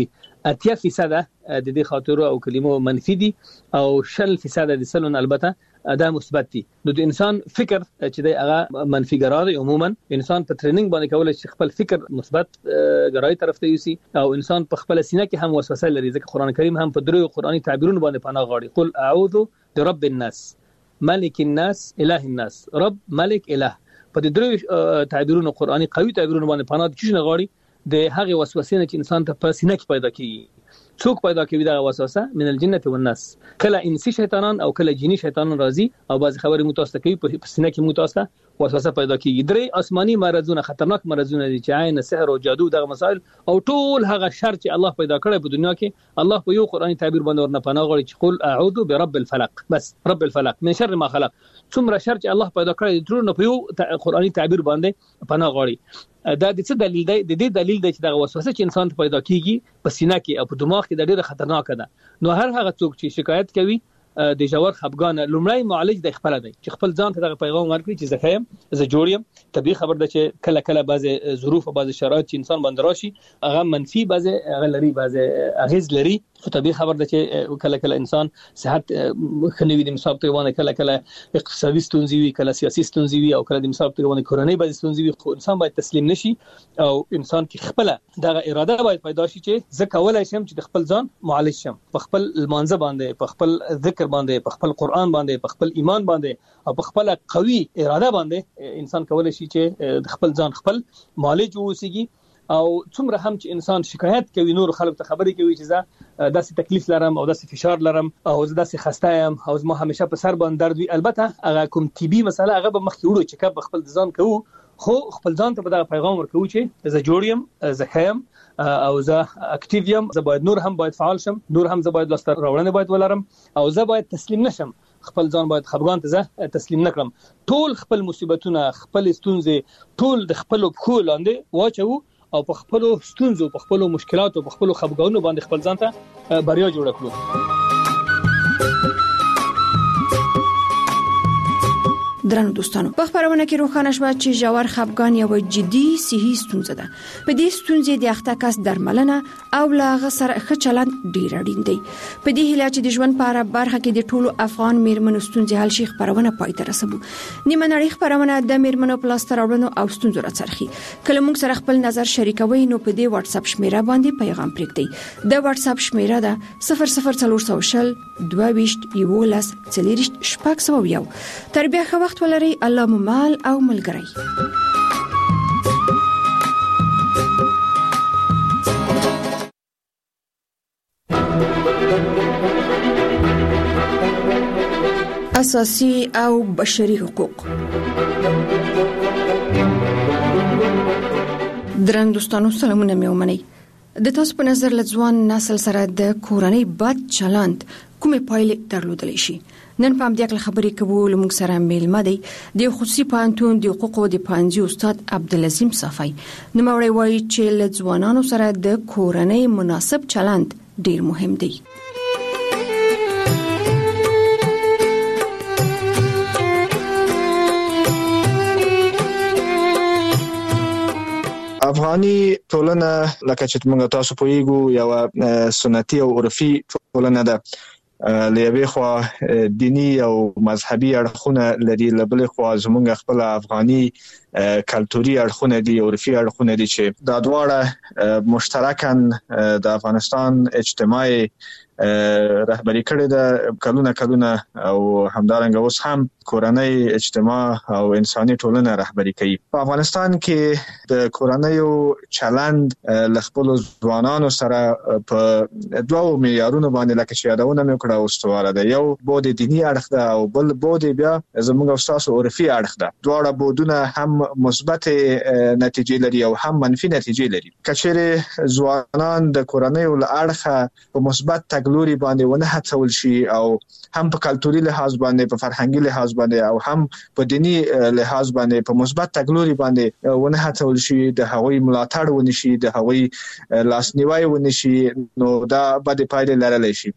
Speaker 16: 80% د دې خاطرو او کلمو منفي دي او 10% د سلون البته دا مثبت دي نو د انسان فکر چې د هغه منفي ګرای عموما انسان په ټریننګ باندې کولای شي خپل فکر مثبت ګرای طرف ته یوسي او انسان په خپل سینه کې هم وسوسه لري ځکه قران کریم هم په درو قرآني تعبیرونو باندې پناه غواړي قل اعوذ برب الناس ملک الناس اله الناس رب ملک اله په درو تعبیرونو قرآني قوي تعبیرونو باندې پناه د چی غواړي د هغه وسوسې نه چې انسان ته په سینه کې پیدا کیږي څوک پیدا کوي دا وسوسه من الجنه والناس کله انسي شیطانان او کله جنی شیطانان راځي او بعض خبرې متوسطه کوي په سینه کې متوسطه وسوسه پیدا کیږي درې آسماني مرزونه خطرناک مرزونه دي چې عین سحر او جادو دغه مسائل او ټول هغه شر چې الله پیدا کړی په دنیا کې الله په یو قرآني تعبیر باندې ورنه پناه غواړي چې قل اعوذ برب الفلق بس رب الفلق من شر ما خلق څومره شر چې الله پیدا کړی ټول په یو قرآني تعبیر باندې پناه غواړي دا د څه دلیل دی د دې دلیل دی چې د وسوسه چې انسان ته پیدا کیږي په سینه کې او په دماغ کې د ډېر خطرناک ده نو هر هغه څوک چې شکایت کوي د ژور خپګان لومړی معالج د خپل دی چې خپل ځان ته د پیغام ورکړي چې زه خیم زه جوړ یم طبيعي خبر ده چې کله کله بعض ظروف او بعض شرایط چې انسان باندې راشي هغه منفي بعض غلري بعض اغیز لري خو طبيعي خبر ده چې کله کله انسان صحت خنوي د مصاب ته ونه کله کله اقتصادي ستونزې وي کله سیاسي ستونزې وي او کله د مصاب ته ونه کورنۍ بعض ستونزې وي خو انسان باید تسلیم نشي او انسان کې خپل دغه اراده باید پیدا شي چې زه کولای شم چې د خپل ځان معالج شم په خپل المانزه باندې په خپل ذکر باندې په خپل قران باندې په خپل ایمان باندې او په خپل قوي اراده باندې انسان کولای شي چې د خپل ځان خپل معالج ووسیږي او څومره هم چې انسان شکایت کوي نور خلک ته خبرې کوي چې زه داسې تکلیف لرم او داسې فشار لرم او زه داسې خسته یم او زما همیشه په سر باندې درد وي البته هغه کوم طبي مسله هغه به مخکې وړو چې کب خپل ځان کوو خو خپل ځان ته به دا پیغام ورکوو چې زه جوړ یم زه خیم او زه اکټیو یم زه باید نور هم باید فعال شم نور هم زه باید لاسته راوړنه باید ولرم او زه باید تسلیم نشم خپل ځان باید خپګان ته زه تسلیم نکړم ټول خپل مصیبتونه خپل ستونزې ټول د خپل پخو لاندې واچو او په خپل ستونزو په خپل مشکلاتو په خپل خپګانونو باندې خپل ځان ته بریا جوړ کړو
Speaker 14: درنو دوستانو په خبرونه کې روښانه شو چې ژور خپګان یو جدي صحي ستونزه ده په دې ستونزې د اخته کس درملنه او لاغه سره ښه چلند ډیر اړین دی په دې هیله چې د ژوند په اړه برخه کې د ټولو افغان میرمنو ستونزې حل شي خبرونه پای ته رسوي نیمه نړۍ خبرونه د میرمنو پلاستر اورونو او ستونزو راڅرخي کله موږ سره خپل نظر شریکوي نو په دې واتس اپ شمیره باندې پیغام پرېږدئ د واتس اپ شمیره ده 00400 22 11 40 شپږ تر بیا خو وخت ولري الله مال او ملګری اساسي او بشري حقوق درن دوستانو سلامونه مې ومنئ د تاسو په نظر لځوان نسل سره د کورنۍ بد چلند کومې پایلې درلودلی شي نن په دې خبرې کوو لمږ سره میلمه دی د خصوصي پانتون د حقوقو د پانځي استاد عبدالعظیم صفای نوموړی وایي چې لځوانانو سره د کورنۍ مناسب چلند ډیر مهم دی
Speaker 21: افغاني ټولنه لکه چې موږ تاسو پوهیږو یو سنتي او عرفي ټولنه ده لېبه خو دینی او مذهبي اړخونه لري لبل خو زمونږ خپل افغاني کلتوري اړخونه دي عرفي اړخونه دي چې دا دواړه مشترکاً د افغانستان اجتماعي رهبری کړې ده کلونه او همدارنګه اوس هم کورنۍ اجتماع او انساني ټولنه رهبری کوي. په افغانستان کې د کورنیو چلند ل خپل ځوانانو سره په دوه معیارونو باندې لکه چې یادونه مې کړه استواره ده. یو بود دینی اړخ ده او بل بود بیا زموږ استاسو عرفي اړخ ده. دواړه بودونه هم مثبت نتیجې لري او هم منفي نتیجې لري. کچېره ځوانان د کورنیو له اړخه په مثبت تګلوري باندې ونه هڅول شي او هم په کلتوري لحاظ باندې په فرهنګي لحاظ باندې او هم په دینی لحاظ باندې په مثبت تګلوري باندې ونه هڅول شي، د هغوی ملاتړ ونشي، د هغوی لاسنیوي ونشي، نو دا بد پایلې لرلی شي.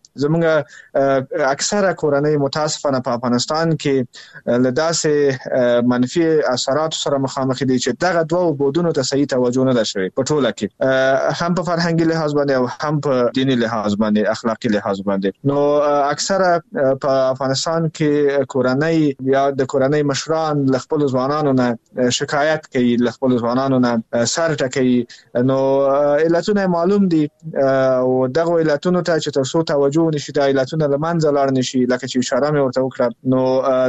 Speaker 21: زموږ اکثره کورنۍ متاسفانه په افغانستان کې له داسې منفي اثرات سره مخامخ دي چې دغه دوه بودونو ته صحیح توجه نه ده شوې په ټوله کې، هم په فرهنګي لحاظ باندې او هم په دینی لحاظ باندې، اخلاقی لحاظ باندې. نو اکثره په افغانستان کې کورنۍ یا د کورنۍ مشران ل خپل ځوانانو نه شکایت کوي، ل خپل ځوانانو نه سر ټکوي. نو علتونه معلوم دي او دغه علتونو ته چې تاسو توجه نشي، د علتونو لمنځه لاړ نشي لکه چې اشاره مې ورته وکړه. نو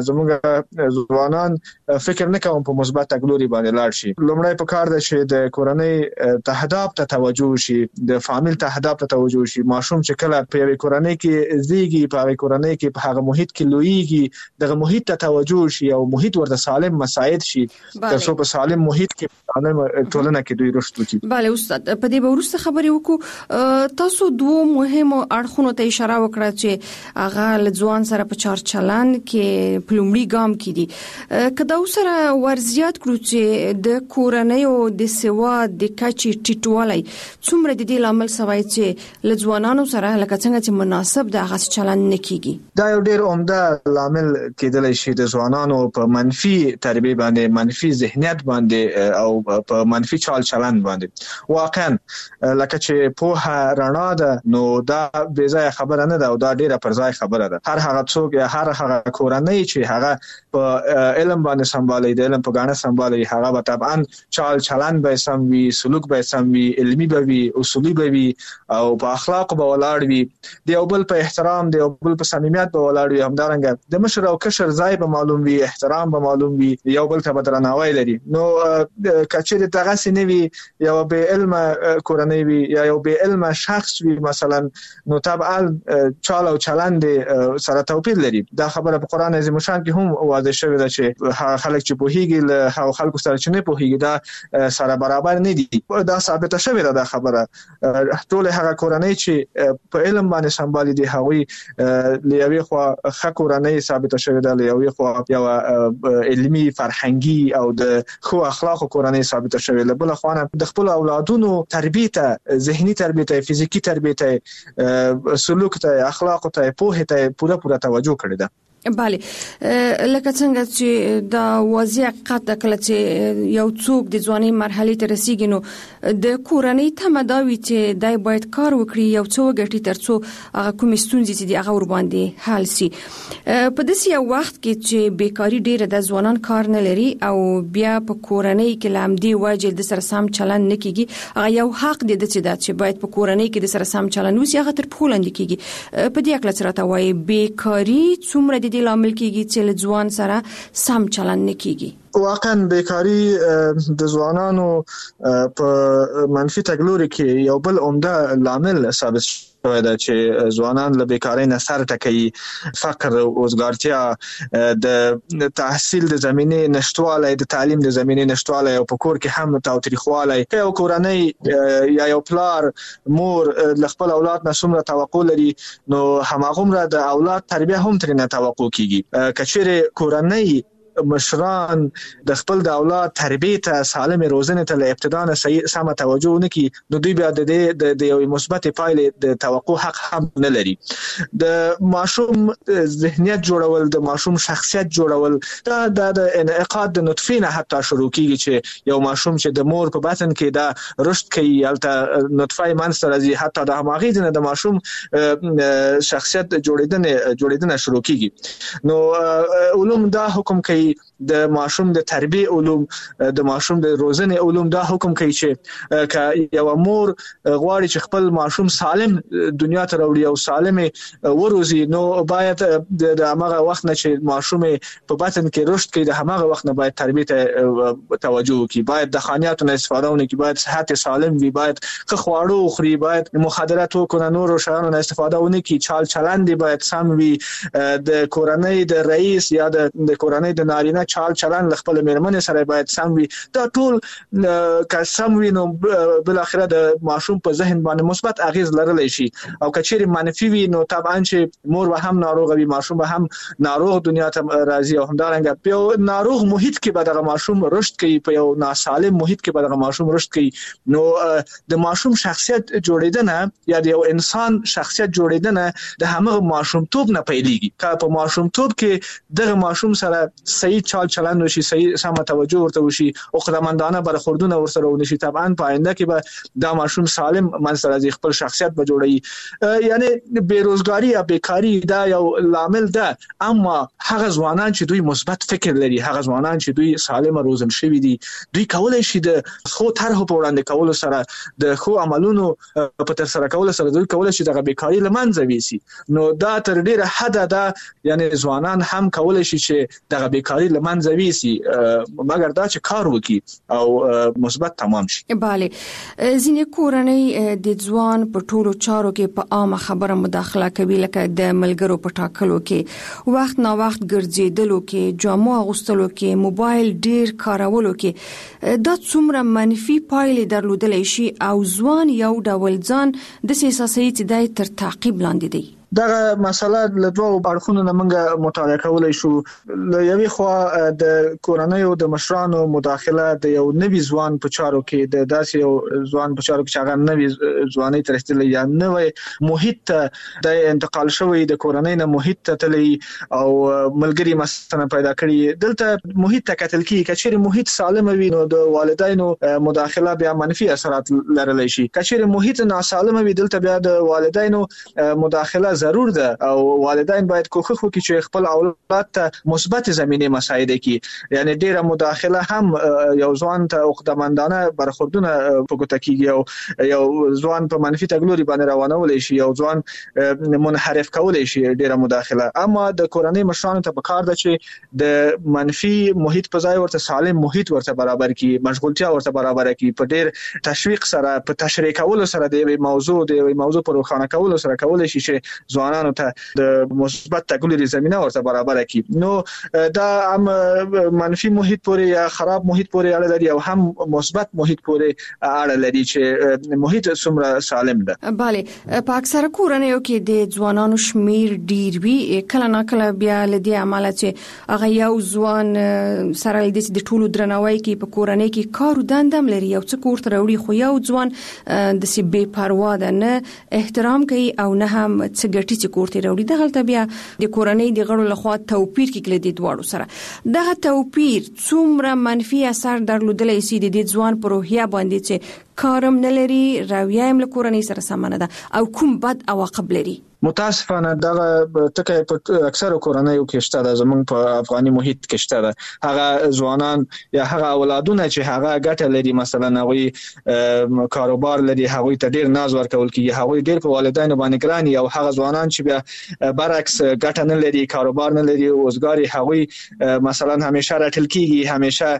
Speaker 21: زموږ ځوانان فکر نه کوي په مثبت تګلوري باندې لاړ شي. لومړی په کار ده چې د کورنۍ تهداب ته توجه شي، د فامیل تهداب ته توجه شي. ماشوم چې کله په یوه کورنۍ کې زیږي، په هغه کورنۍ کې په هغه محیط کې لویږي، دغه محیط ته توجه شي او محیط ورته سالم مساعد شي ترڅو په سالم محیط کې ټولنه کې دوی رشد وکړي.
Speaker 14: بله استاد، په دې ورسته خبرې وکړو. تاسو دوه مهمو اړخونو ته اشاره وکړه چې هغه له ځوان سره په چار چلند کې پلومړي ګام کې دي. که دا سره ورزيات کړو چې د کورنیو د سواد د کچې ټیټوالی څومره د دې لامل سوای چې له ځوانانو سره لکه څنګه چې مناسب د هغه چلند نه کیږي.
Speaker 21: دا یو ډیر عمده لامل کېدلی شي د ځوانانو په منفي تربیه باندې، منفي ذهنیت باندې او په منفي چال چلند باندې. واقعا لکه چې په رڼا ده نو دا بې ځای خبره نه ده او دا ډیره پر ځای خبره ده. هر هغه څوک یا هر هغه کورنۍ چې هغه په علم باندې سمبالي، د علم په ګاڼه سمبالي، هغه به طبعا چال چلند به سم وي، سلوک به سم وي، علمي به وي، اصولي به وي او په اخلاق به ولاړ وي، د یو بل په احترام، د یو بل په صمیمیت به ولاړ وي. همدارنګه د مشر او کشر ځای به معلوم وي، احترام به معلوم وي، یو بل ته به درناوی لري. نو کچېرې دغه سینې وي، یو بې علمه کورنۍ وي یا یو بې علمه شخص وي مثلا، نو طبعا چال او چلند سره توپیر لري. دا خبره په قران عظیم شان کې هم واضح شوې ده چې خلک چې پوهیږي له هغو خلکو سره چې نه پوهیږي دا سره برابر نه دي. دا ثابته شوې ده دا خبره. ټول هغه کورنۍ چې په علم باندې سمبالي دي هغوی لیوي خو ښه کورنۍ ثابته شوې ده، لیوي خو یو علمي فرهنګي او د خو اخلاق کورنۍ ثابته شوې ده. بل خو د خپل اولادونو تربیه ته، ذهني تربیه ته، فزیکی تربیه ته، سلوک ته، اخلاق ته، پوهه ته پوره توجه کړې ده.
Speaker 14: بله، لکه څنګه چې دا واضح حقیقت ده کله چې یو څوک د ځوانۍ مرحلې ته رسیږي نو د کورنۍ تمه دا وي چې دای باید کار وکړي، یو څه وګټي ترڅو هغه کومې ستونزې چې دي هغه ور باندې حل شي. په داسې یو وخت کې چې بیکاری ډیره ده، ځوانان کار نه لري او بیا په کورنۍ کې له همدې وجې د سره سم چلند نه کیږي. هغه یو حق دی چې باید په کورنۍ کې د سره سم چلند وشي، هغه تر پښو لاندې کیږي. په دې اړه څه راته وایي؟ بیکاری څومره د لامل کېږي چې له ځوان سره سم چلند نه کیږي؟
Speaker 21: واقعا بیکاری د ځوانانو په منفي تګلوري کې یو بل عمده لامل ثابت شوی ده چې ځوانان له بیکاری نه سر ټکوي. فقر، وزګارتیا، د تحصیل د زمینې نشټوالی، د تعلیم د زمینې نشټوالی او په کور کې هم تاوتریخوالی. که یو کورنۍ یا یو پلار مور له خپل اولاد نه څومره توقع لري نو هماغومره د اولاد تربیه هم ترې نه توقع کیږي. که چیرې کورنۍ مشران د خپل د اولاد تربیه ته، سالم روزنه ته له ابتدا نه سم توجه ونکړي نو دوی بیا د یو مثبت پایلې د توقع حق هم نه لري. د ماشوم ذهنیت جوړول، د ماشوم شخصیت جوړول، دا د انعقاد د نطفه نه حتی شروع کیږي چې یو ماشوم چې د مور په بطن کې دا رشد کوي، البته نطفه منځ راځي، حتی د هماغې نه د ماشوم شخصیت جوړیدنه شروع کیږي. نو علوم دا حکم کوي د ماشوم د تربیه علوم د ماشوم د روزنې علوم دا حکم کوي چې ک یو مور غواړي چې خپل ماشوم سالم دنیا ته راوړي او سالم وروزي نو باید د هغه وخت نه چې ماشوم په بطن کې رشد کوي د هغه وخت نه باید تربیه ته توجه وکړي باید د خانیاتو نه استفاده ونه باید صحت سالم وي باید ښه خواړه وخوري باید مخدراتو کو نور شیانو نه استفاده ونه کړي چال چلند باید سم وي د کورنۍ د رئیس یا د کورنۍ د نارینه چال چلند خپل میرمنې سره باید سم وي دا ټول که سم وي نو بل اخره د ماشوم په ذهن باندې مثبت اغیز لرلی شي او کچېری منفي وي نو طبعا چې مور به هم ناروغ وي ماشوم به هم ناروغ دنیا ته راځي او همدارنګه په ناروغ محیط کې به دغه ماشوم رشد کوي په یو ناسالم محیط کې به دغه ماشوم رشد کوي نو د ماشوم شخصیت جوړیدنه یا د یو انسان شخصیت جوړیدنه د هغه ماشومتوب نه پیلېږي که په ماشومتوب کې دغه ماشوم سره صحیح چال چلند وشي صحیح سم توجه ورته وشي او خدمتانه برخوردونه ورسره ونشي طبعا په آینده کې به دا ماشوم سالم منځ راځي خپل شخصیت به جوړوي یعنی بیروزګاری یا بیکاری دا یو لامل ده اما هغه ځوانان چې دوی مثبت فکر لري هغه ځوانان چې دوی سالم روزل شوي دي دوی کولای شي د خو طرح په وړاندې کول سره د خو عملونو په تر سره کول سره دوی کولای شي د بیکاری لمنځه ويسي نو دا تر ډیره حد ده یعنی ځوانان هم کولای شي چې د بیکاری لمنځه ويسي مګر دا چې کار وکړي او مثبت تمام شي
Speaker 14: bale ځینې کورنۍ د ځوان په ټولو چارو کې په عامه خبره مداخله کوي لکه د ملګرو په ټاکلو کې وخت نا وخت ګرځیدلو کې جامو اغوستلو کې موبایل ډیر کارولو کې دا څومره منفي پایلې درلودلی شي او ځوان یو ډول ځان د سیاسي چې دای تر تعقیب لاندې دی
Speaker 21: دغه مسله له دوه اړخونو نه موږ مطالعه کولای شو له یوې خوا د کورنۍ او د مشرانو مداخله د یو نوي ځوان په چارو کې د داسې یو ځوان په چارو کې چې هغه نوي ځواني ترستل یا نوې محیط د انتقال شوی د کورنۍ نه محیط ته تللی او ملګری مثلا پیدا کړي دلته محیط ته کتل کیږي کچېر محیط سالم وي نو د والدینو مداخله بیا منفي اثرات لرلی شي کچېر محیط ناسالم وي دلته بیا د والدینو مداخله ضرور ده او والدین باید کوښښ وکړي چې خپل اولاد ته مثبت زمینه مساعده کړي یعنی ډیره مداخله هم یو ځوان ته عقدمندانه برخوردونه پګوت کیږي او یو ځوان په منفي تګلوري باندې روانول شي یو ځوان منحرف کولای شي ډیره مداخله اما د کورنۍ مشرانو ته پکار ده چې د منفي محیط په ځای ورته سالم محیط ورته برابر کړي مشغولتیا ورته برابر کړي په ډیر تشویق سره په تشریح کولو سره د موضوع پر روښانه کولو سره کولای شي چې ځوانانو ته د مثبت تګلوري زمينه ورته برابر کړي نو دا هم منفي محیط پورې یا خراب محیط پورې اړه لري او هم مثبت محیط پورې اړه لري چې محیط څومره سالم ده
Speaker 14: bale په اکثره کورنیو کې د ځوانانو شمیر ډیر وی کله نه کله بیا لدی عمله چې هغه یو ځوان سره د ټولو درناوي کې په کورنۍ کې کار دندم لري یو څه کوړه وروړي خو یو ځوان د سی بے پروا ده نه احترام کوي او نه هم څه ګټي چې کوړه وروړي دغه بیا د کورنۍ د غړو لخوا توپیر کې کړي د دواړو سره دغه توپیر څومره منفي اثر درلودلی شي د ځوان په روحیه باندې چې کارم نه لري رویه هم له کورنۍ سره سمانه ده او کوم بد عواقب لري
Speaker 21: متاسفانه دغه ټکي په اکثره کورنیو کې شته د زمونږ په افغاني محیط کې شته ده هغه ځوانان یا هغه اولادونه چې هغه ګټه لري مثلا هغه کاروبار لري هغه ته ډیر ناز ورکول کیږي هغه ډیر په والدینو باندې ګراني او هغه ځوانان چې بیا برعکس ګټه نه لري کاروبار نه لري اوسګاری هغه مثلا همیشه راټل کیږي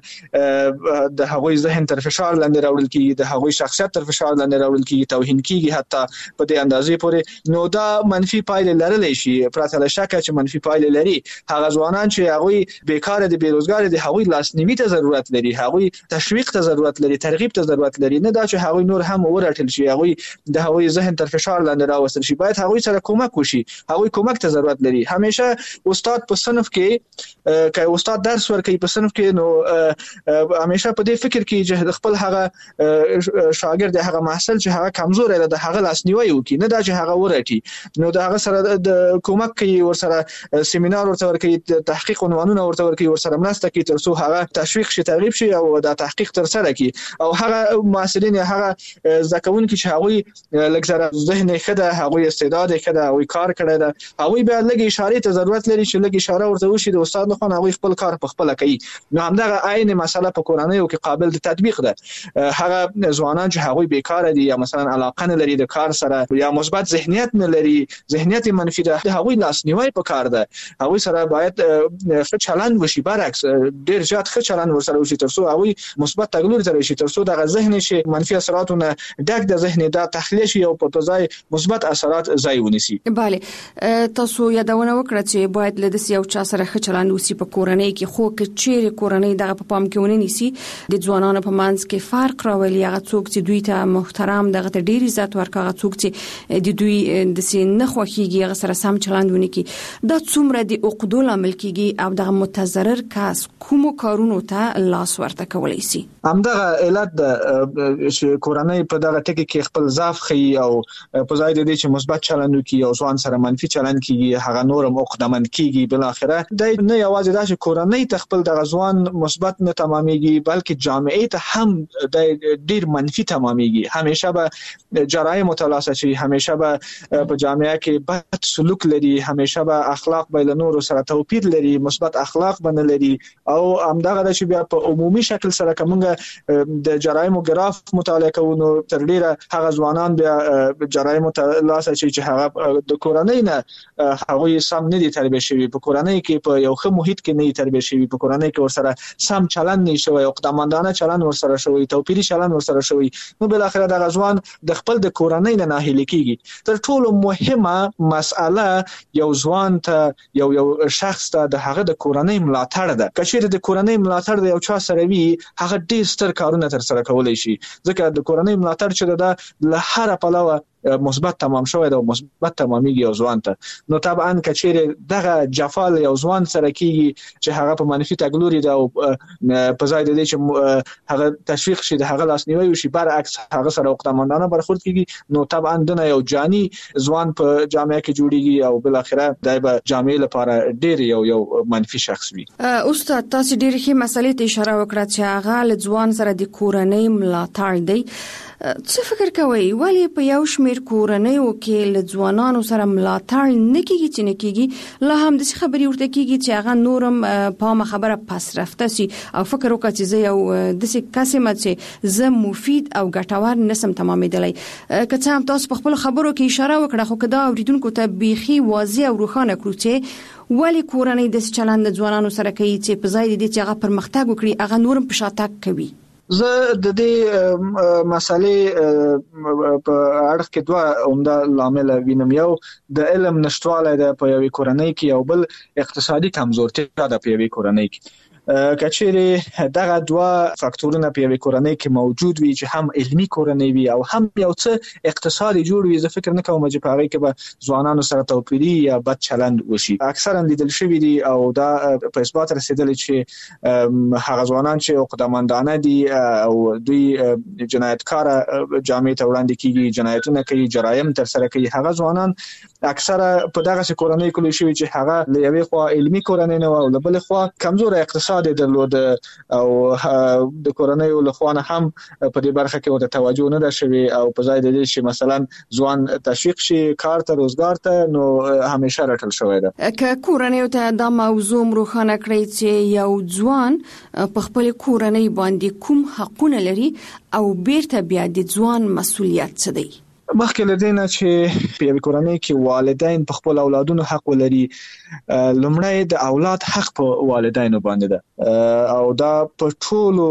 Speaker 21: همیشه د هغه ذهن تر فشار لاندې راوړل کیږي د هغه شخصیت تر فشار لاندې راوړل کیږي توهین کیږي حتی په دې اندازې پورې نو دا منفي پایلې لرلی شي پرته له شکه چې منفي پایلې لري هغه ځوانان چې هغه بیکاره دي بیروزګار دي هغه لاسنیوي ته ضرورت لري هغه تشویق ته ضرورت لري ترغیب ته ضرورت لري نه دا چې هغه نور هم ورټل شي هغه د هغه ذهن تر فشار لاندې راوستل شي باید هغه سره کومک وشي هغه کومک ته ضرورت لري همیشه استاد په صنف کې که استاد درس ورکوي په صنف کې نو همیشه په دې فکر کې چې خپل هغه شاګرد هغه محصل چې هغه کمزور دی د هغه لاسنیوي وکړي، نه دا چې هغه ورټي. نو د هغه سره د کومک کوي، ورسره سیمینار ورته ورکوي، تحقیق عنوانونه ورته ورکوي، ورسره مرسته کوي ترڅو هغه تشویق شي، ترغیب شي او د تحقیق تر سره کوي. او هغه محصلین هغه ځکهونکي چې هغه لکه ذهن خده، هغه استعداد خده، هغه کار کړی دا، هغه به لګي اشاره ته ضرورت لري چې لګي اشاره ورته وشي د استاد لخوا، هغه خپل کار په خپل کوي. نو همدغه عین مسله په کورنۍ کې قابل د تطبیق ده. هغه ځوانان چې هغه بیکاره دي یا مثلا علاقه نه لري د کار سره یا مثبت ذهنیت نه لري، ذهنیت منفي ده، هغه لاسنیوي په کار ده. هغه سره باید ښه چلند وشي، برعکس ډیر زیات ښه چلند ورسره وشي ترڅو هغه مثبت تغییر تر شي، ترڅو دغه ذهن شي منفي اثراتونه ډک د ذهن دا تخلیه شي او په ځای مثبت اثرات ځای ونیسي.
Speaker 14: bale تاسو یادونه وکړه چې باید له دې یو چا سره ښه چلند وسی په کورنۍ کې، خو که چیرې کورنۍ دغه په پام کې ونه نیسي د ځوانانو په منځ کې فرق راولي، هغه څوک چې دوی ته محترم دغه ته ډیر عزت ورکړي، هغه څوک چې د دوی د سین نه خوخيږي هغه سره سم چلند ونی کی، دا څومره د عقدو لامل کیږي او دغه متضرر کس کوم کارونو ته لاس ورته کولای شي.
Speaker 21: همدغه علت چې کورنۍ په دغه ټکی کې خپل ضعف خي او په ځای د دې چې مثبت چلند وکړي او ځوان سره منفي چلند کیږي، هغه نورم عقدمن کیږي. بل اخره د نه یوازې دا چې کورنۍ ته خپل دغه ځوان مثبت نه تمامېږي، بلکې جامعه ته هم د ډیر منفي تمامېږي. همیشه به جرایم متلاسه شي، همیشه به په جامعه کې بد سلوک لري، همیشه به اخلاق به له نورو سره توپیر لري، مثبت اخلاق بنه لري. او همدغه چې بیا په عمومي شکل سره کومه د جرایم ګراف مطالعه کوو، تر ډیره هغه ځوانان بیا جرایم متلاسه شي چې هغه د کورنۍ نه هغه سم نه دي تربیه شوی، په کورنۍ کې په یو ښه محیط کې نه تربیه شوی، په کورنۍ کې ورسره سم چلند نه شوی، عقدمندانه چلند ورسره شوی، توپیری چلند ورسره شوی. نو بل اخر د غزوان د خپل د کورنۍ نه ناهیلي کیږي. تر ټولو مهمه مسأله یو ځوان ته یو شخص ته د هغه د کورنۍ ملاتړ ده. کچېره د کورنۍ ملاتړ د یو چا سره وي، هغه ډیر ستر کارونه تر سره کولای شي، ځکه د کورنۍ ملاتړ چې ده له هر پلوه مثبت تمام شوی دا مثبت تمامېږي یو ځوان ته. نو طبعا کچېره دغه جفال یو ځوان سره کیږي چې هغه په منفي تګلوري دا او په ځای د دې چې هغه تشویق شي د هغه لاسنیوي وشي، برعکس هغه سره عقدمندانه برخورد کیږي. نو طبعا دنه یو جاني ځوان په جامعه کې جوړیږي او بل اخره دای به جامعه لپاره ډیر یو منفي شخص وي.
Speaker 14: استاد تاسو ډیر ښه مسلې ته اشاره وکړه چې هغه له ځوان سره د کورنۍ ملاتړ دی. څه فکر کوي ولی په یو شمیر کورنیو کې له ځوانانو سره ملاتړ نه کیږي چې نه کیږي، لا هم د خبري ورته کیږي چې هغه نورم په خبره پس رافته سي او فکر وکړي چې یو د څه قسمه چې زه مفید او ګټور نسم تمامېدلی. که څه هم تاسو په خپل خبرو کې اشاره وکړه، خو کدا اوریدونکو ته بيخي واضح او روښانه کړو چې ولی کورنۍ د چلند ځوانانو سره کوي چې په ځای دي چې هغه پرمختګ وکړي هغه نورم په شاتګ کوي.
Speaker 21: زه د دې مسالې په اړه کې دوه عمده لامل وینم. یو د علم نشټوالی ده په یوې کورنۍ کې، او بل اقتصادي کمزورتیا ده په یوې کورنۍ کې. کچېره دغه دوه فاکتورونه په یوې کورنۍ کې موجود وي چې هم علمي کورنۍ وي او هم یو څه اقتصادي جوړ وي، زه فکر نه کوم چې په هغه کې به ځوانانو سره توپیري یا بد چلند وشي. اکثرا لیدل شوی دي او دا په اثبات رسیدلی چې هغه ځوانان چې عقدمندانه دي او دوی جنایتکار جامعه ته وړاندې کیږي، جنایتونه کوي، جرایم تر سره کوي، هغه ځوانان اکثره په دغه کورنۍ کې شوی چې هغه له یوې خوا علمي کورنۍ نه او له بل خوا کمزور اقتصاد درلود او د کورنۍ له خوا نه هم په دې برخه کې ورته توجه نه ده شوی، او په ځای د دې چې مثلا ځوان تشویق شي کار ته روزګار ته، نو همیشه راټل شوی ده.
Speaker 14: که کورنۍ ته دا موضوع روښانه کړی چې یو ځوان په خپل کورنۍ باندې کوم حقونه لري او بیرته بیا د ځوان مسؤلیت څه دی.
Speaker 21: مخکې له دې نه چې په یوه کورنۍ کې والدین په خپل اولادونو حق ولري، لومړی د اولاد حق په والدینو باندې ده او دا په ټولو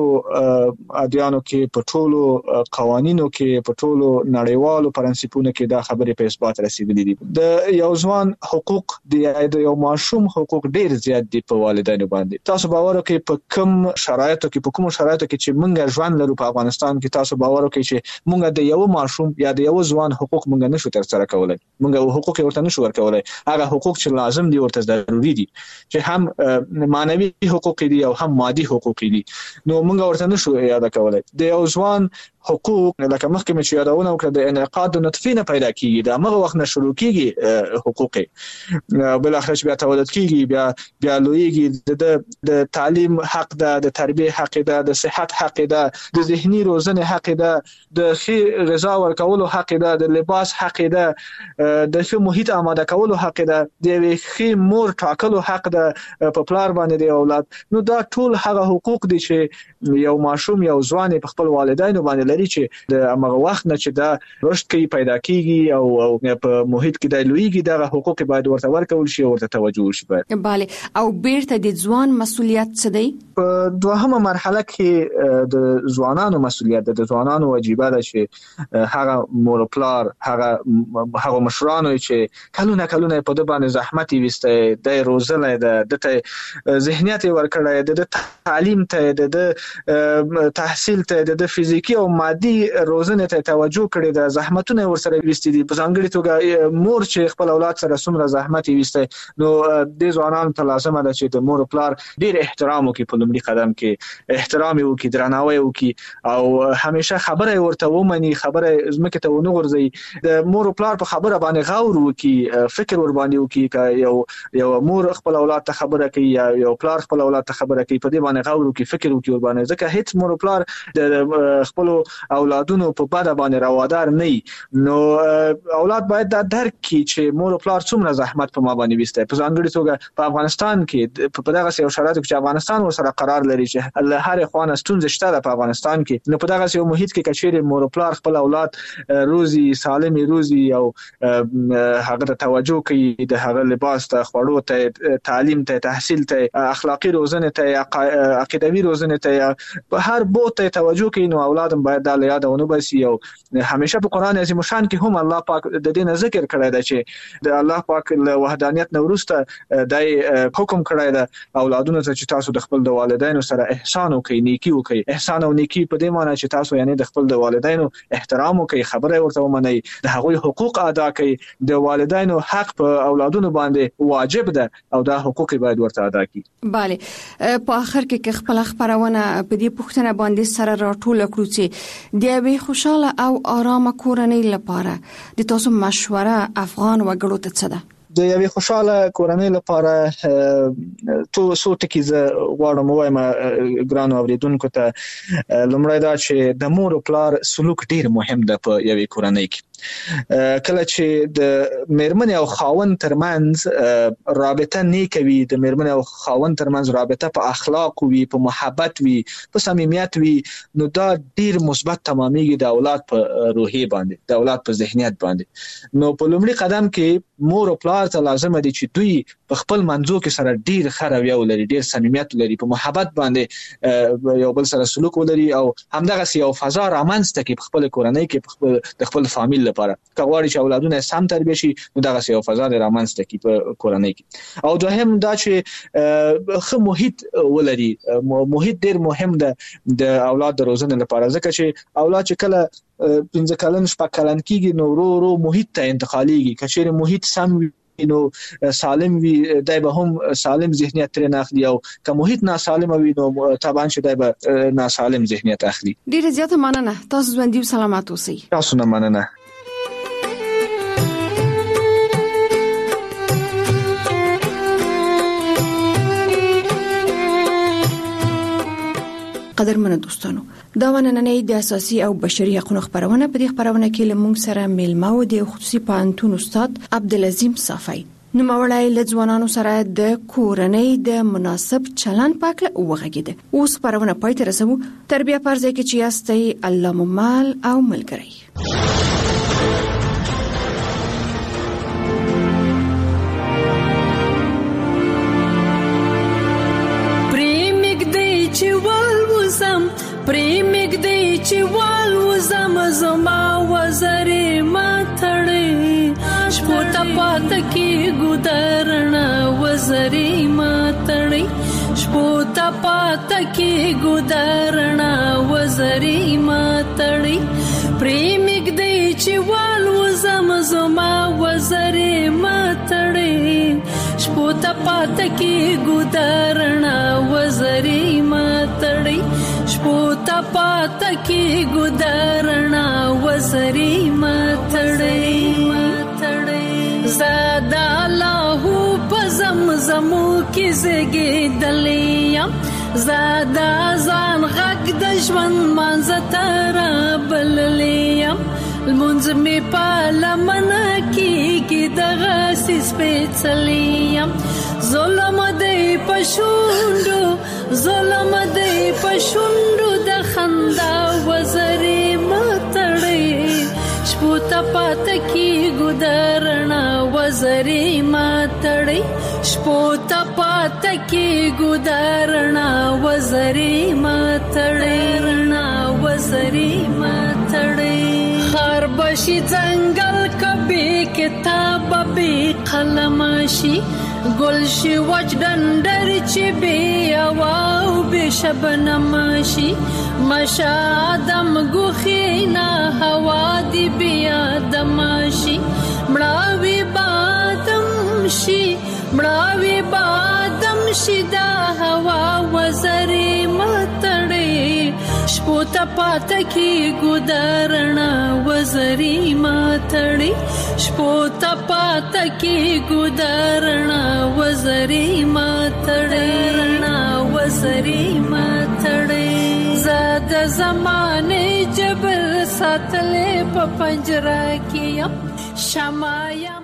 Speaker 21: ادیانو کې، په ټولو قوانینو کې، په ټولو نړیوالو پرنسپونو کې دا خبرې په اثبات رسیدلې دي. د یو ځوان حقوق د یو ماشوم حقوق ډیر زیات دي په والدینو باندې. تاسو باور وکړئ په کوم شرایطو کې چې موږ ژوند لرو په افغانستان کې، تاسو باور وکړئ چې موږ د یو ماشوم یا د یو ځوان حقوق موږ نشو تر سره کولای، موږ حقوق ورته نشو ورکولای. هغه حقوق چې لازم دي ورته ضروري دي، چې هم معنوي حقوق دي او هم مادي حقوق دي، نو موږ ورته نشو یاد کولای. د یو ځوان حقوق لکه مخکې مې چې یادونه وکړه د انعقاد نطفه نه پیدا کیږي د هغه وخت نه شروع کیږي حقوق بل اخر چې بیا تولد کیږي بیا لویږي د تعلیم حق ده د تربیه حق ده د صحت حق ده د ذهني روزنه حق ده د ښه غذا ورکولو حق ده د لباس حق ده د ښه محیط آماده کولو حق ده د ښه مور ټاکلو حق ده په پلار باندې د اولاد نو دا ټول هغه حقوق دي چې یو ماشوم یو ځوان په خپل والدینو باندې لري چې د هغه وخت نه چې دا رشد کوي پیدا کیږي او په محیط کې د لویږي دغه حقوق باید ورته ورکول شي او ورته توجه وشي.
Speaker 14: bale او بیرته د ځوان مسؤلیت څه دی؟
Speaker 21: په دوهمه مرحله کې د ځوانانو مسؤلیت د ځوانانو واجبہ ده چې هغه مور پلار هغه مشرانو چې کلونه په د باندې زحمت وسته د روزنه د ذهنیت ورکړای د تعلیم ته د تحصیل ته د فزیکی او مادي روزنه ته توجه کړي د زحمتونه ورسره وستې دي په ځانګړي توګه مور چې خپل اولاد سره څومره زحمت وسته نو د ځوانانو ته لازم ده چې د مور پلار ډیر احترام وکړي په لومړي قدم کې احترام وکړي درناوی وکړي او همیشه خبره ورته ومني خبره زمکه ته ونه غورځي د مور پلار په خبره باندې غور وکړي فکر ور باندې وکړي یو مور خپل اولاد ته خبره کوي یا یو پلار خپل اولاد ته خبره کوي په دې باندې غور وکړي فکر وکړي ور باندې ځکه هیڅ مور پلار د خپل اولادونو په بده باندې روادار نه نو اولاد باید دا درک کړي چې مور پلار څومره زحمت په ما باندې وسته په ځانګړي توګه په افغانستان کې په دغه یو شرایطو کې افغانستان ورسره قرار لري چې له هر خوانه ستونزې شته په افغانستان کې نو په دغه یو محیط کې کچېره مور پلار خپل اولاد روزي سالم روزي او هغه ته توجه کوي د هغه لباس ته خوړو ته تعلیم ته تحصیل ته اخلاقی روزنه ته عقیدوي روزنه ته په هر بوت ته توجه کوي نو اولادم باید د یادونه بسي او همیشه په قران عظیم شان کې هم الله پاک د دین ذکر کړی دی چې د الله پاک له وحدانیت نه ورسته د حکم کړی دی اولادونو ته چې تاسو د خپل د والدینو سره احسان وکړئ نیکی وکړئ احسان او نیکی په دې معنی چې تاسو یعنی د خپل د والدینو احترام وکړئ خبره ورته ومنئ د هغوی حقوق ادا کړئ د والدینو حق په اولادونو باندې واجب ده او دا حقوق باید ورته ادا کړي.
Speaker 14: bale په اخر کې خپل خبرونه په دې پوښتنه باندې سره راټول کړو چې د یوې خوشاله او آرامه کورنۍ لپاره د تاسو مشوره افغان وګړو ته څه ده؟
Speaker 21: د یوې خوشاله کورنۍ لپاره څو ټکي زه غواړم وایم ګرانو اوریدونکو ته. لومړی دا چې د مور او پلار سلوک ډیر مهم ده په یوې کورنۍ کې. کله چې د مېرمن او خاوند ترمنځ رابطه نیکوي د مېرمن او خاوند ترمنځ رابطه په اخلاق وي په محبت وي په صمیمیت وي نو دا ډیر مثبت تمامېږي د اولاد په روحي باندې د اولاد په ذهنیت باندې نو په لومړي قدم کې مور او پلار ته لازم دي چې دوی په خپل منځو کې سره ډیر خروي ولري ډیر صمیمیت ولري په محبت باندې یو بل سره سلوک ولري او همدغه یو فضا رامنځته کې په خپل کورنۍ کې د خپل فامیل لپاره کغواړي چې اولادونه سم تربیه شي نو دغه یو فضا رامنځته کې په کورنۍ کې. او دوهم دا چې خو محیط ولري محیط ډیر مهم ده د اولاد د روزنې لپاره ځکه چې اولاد چې کله 15 کلن شپږ کلن کېږي نو ورو محیط ته انتقالېږي کچېره محیط سم نو سالم وي دای به هم سالم ذهنیت تر نه اخلي او که محیط ناسالم وي نو طبعا چې دای به ناسالم ذهنیت اخلي.
Speaker 14: ډیره زیاته مننه تاسو ژوندۍ او سلامات اوسئ.
Speaker 21: تاسو نه مننه.
Speaker 14: قدرمنو دوستانو دا ونننې د اساسي او بشري حقوقو خبرونه په دې خبرونه کې لمونږ سره میلمه و د خصوصي پانتون استاد عبدالعظیم صافی نو مولای لځوانانو سره د کورنۍ د مناسب چلن پاکله وغږیده اوس خبرونه پای ته رسو تربیه پرځای کې چې یاستئ الله ممال او ملګری.
Speaker 2: پریمګ دی چې وال وزم زما وزرې ماتړې شپوتا پات کې ګودرنا وزرې ماتړې شپوتا پات کې ګودرنا وزرې ماتړې پریمګ دی چې وال وزم زما وزرې ماتړې شپوتا پات کې ګودرنا وزرې ماتړې شپوتا پات کی ګدارنا وزري ماتړې زادا الله پزمزمو کی زګې دلیم زادا ځان غږ د ژوند منځتر بللیم المنز می پالمنه کیږي دغه سپېڅلیم ظلم دی پښوندو د خندا وزري ماتړې شپوتا پات کی ګدارنا وزري ماتړې شپوتا پات کی ګدارنا وزري ماتړې خار بشي ځنګل کبي کتاب به قلمشي گلشی وچ دندر چی بی اواو بی شبنمشی مشا آدم گوخینا هوا دی بی آدمشی مراوی بادم شی دا هوا وزری ماتڑی شپوتا پاتا کی گدارنا وزری ماتڑی شپوتا پاتا کی گدارنا وزری ماتڑی زاد زمانے جبر ساتلے پا پنجرہ کیا شمایا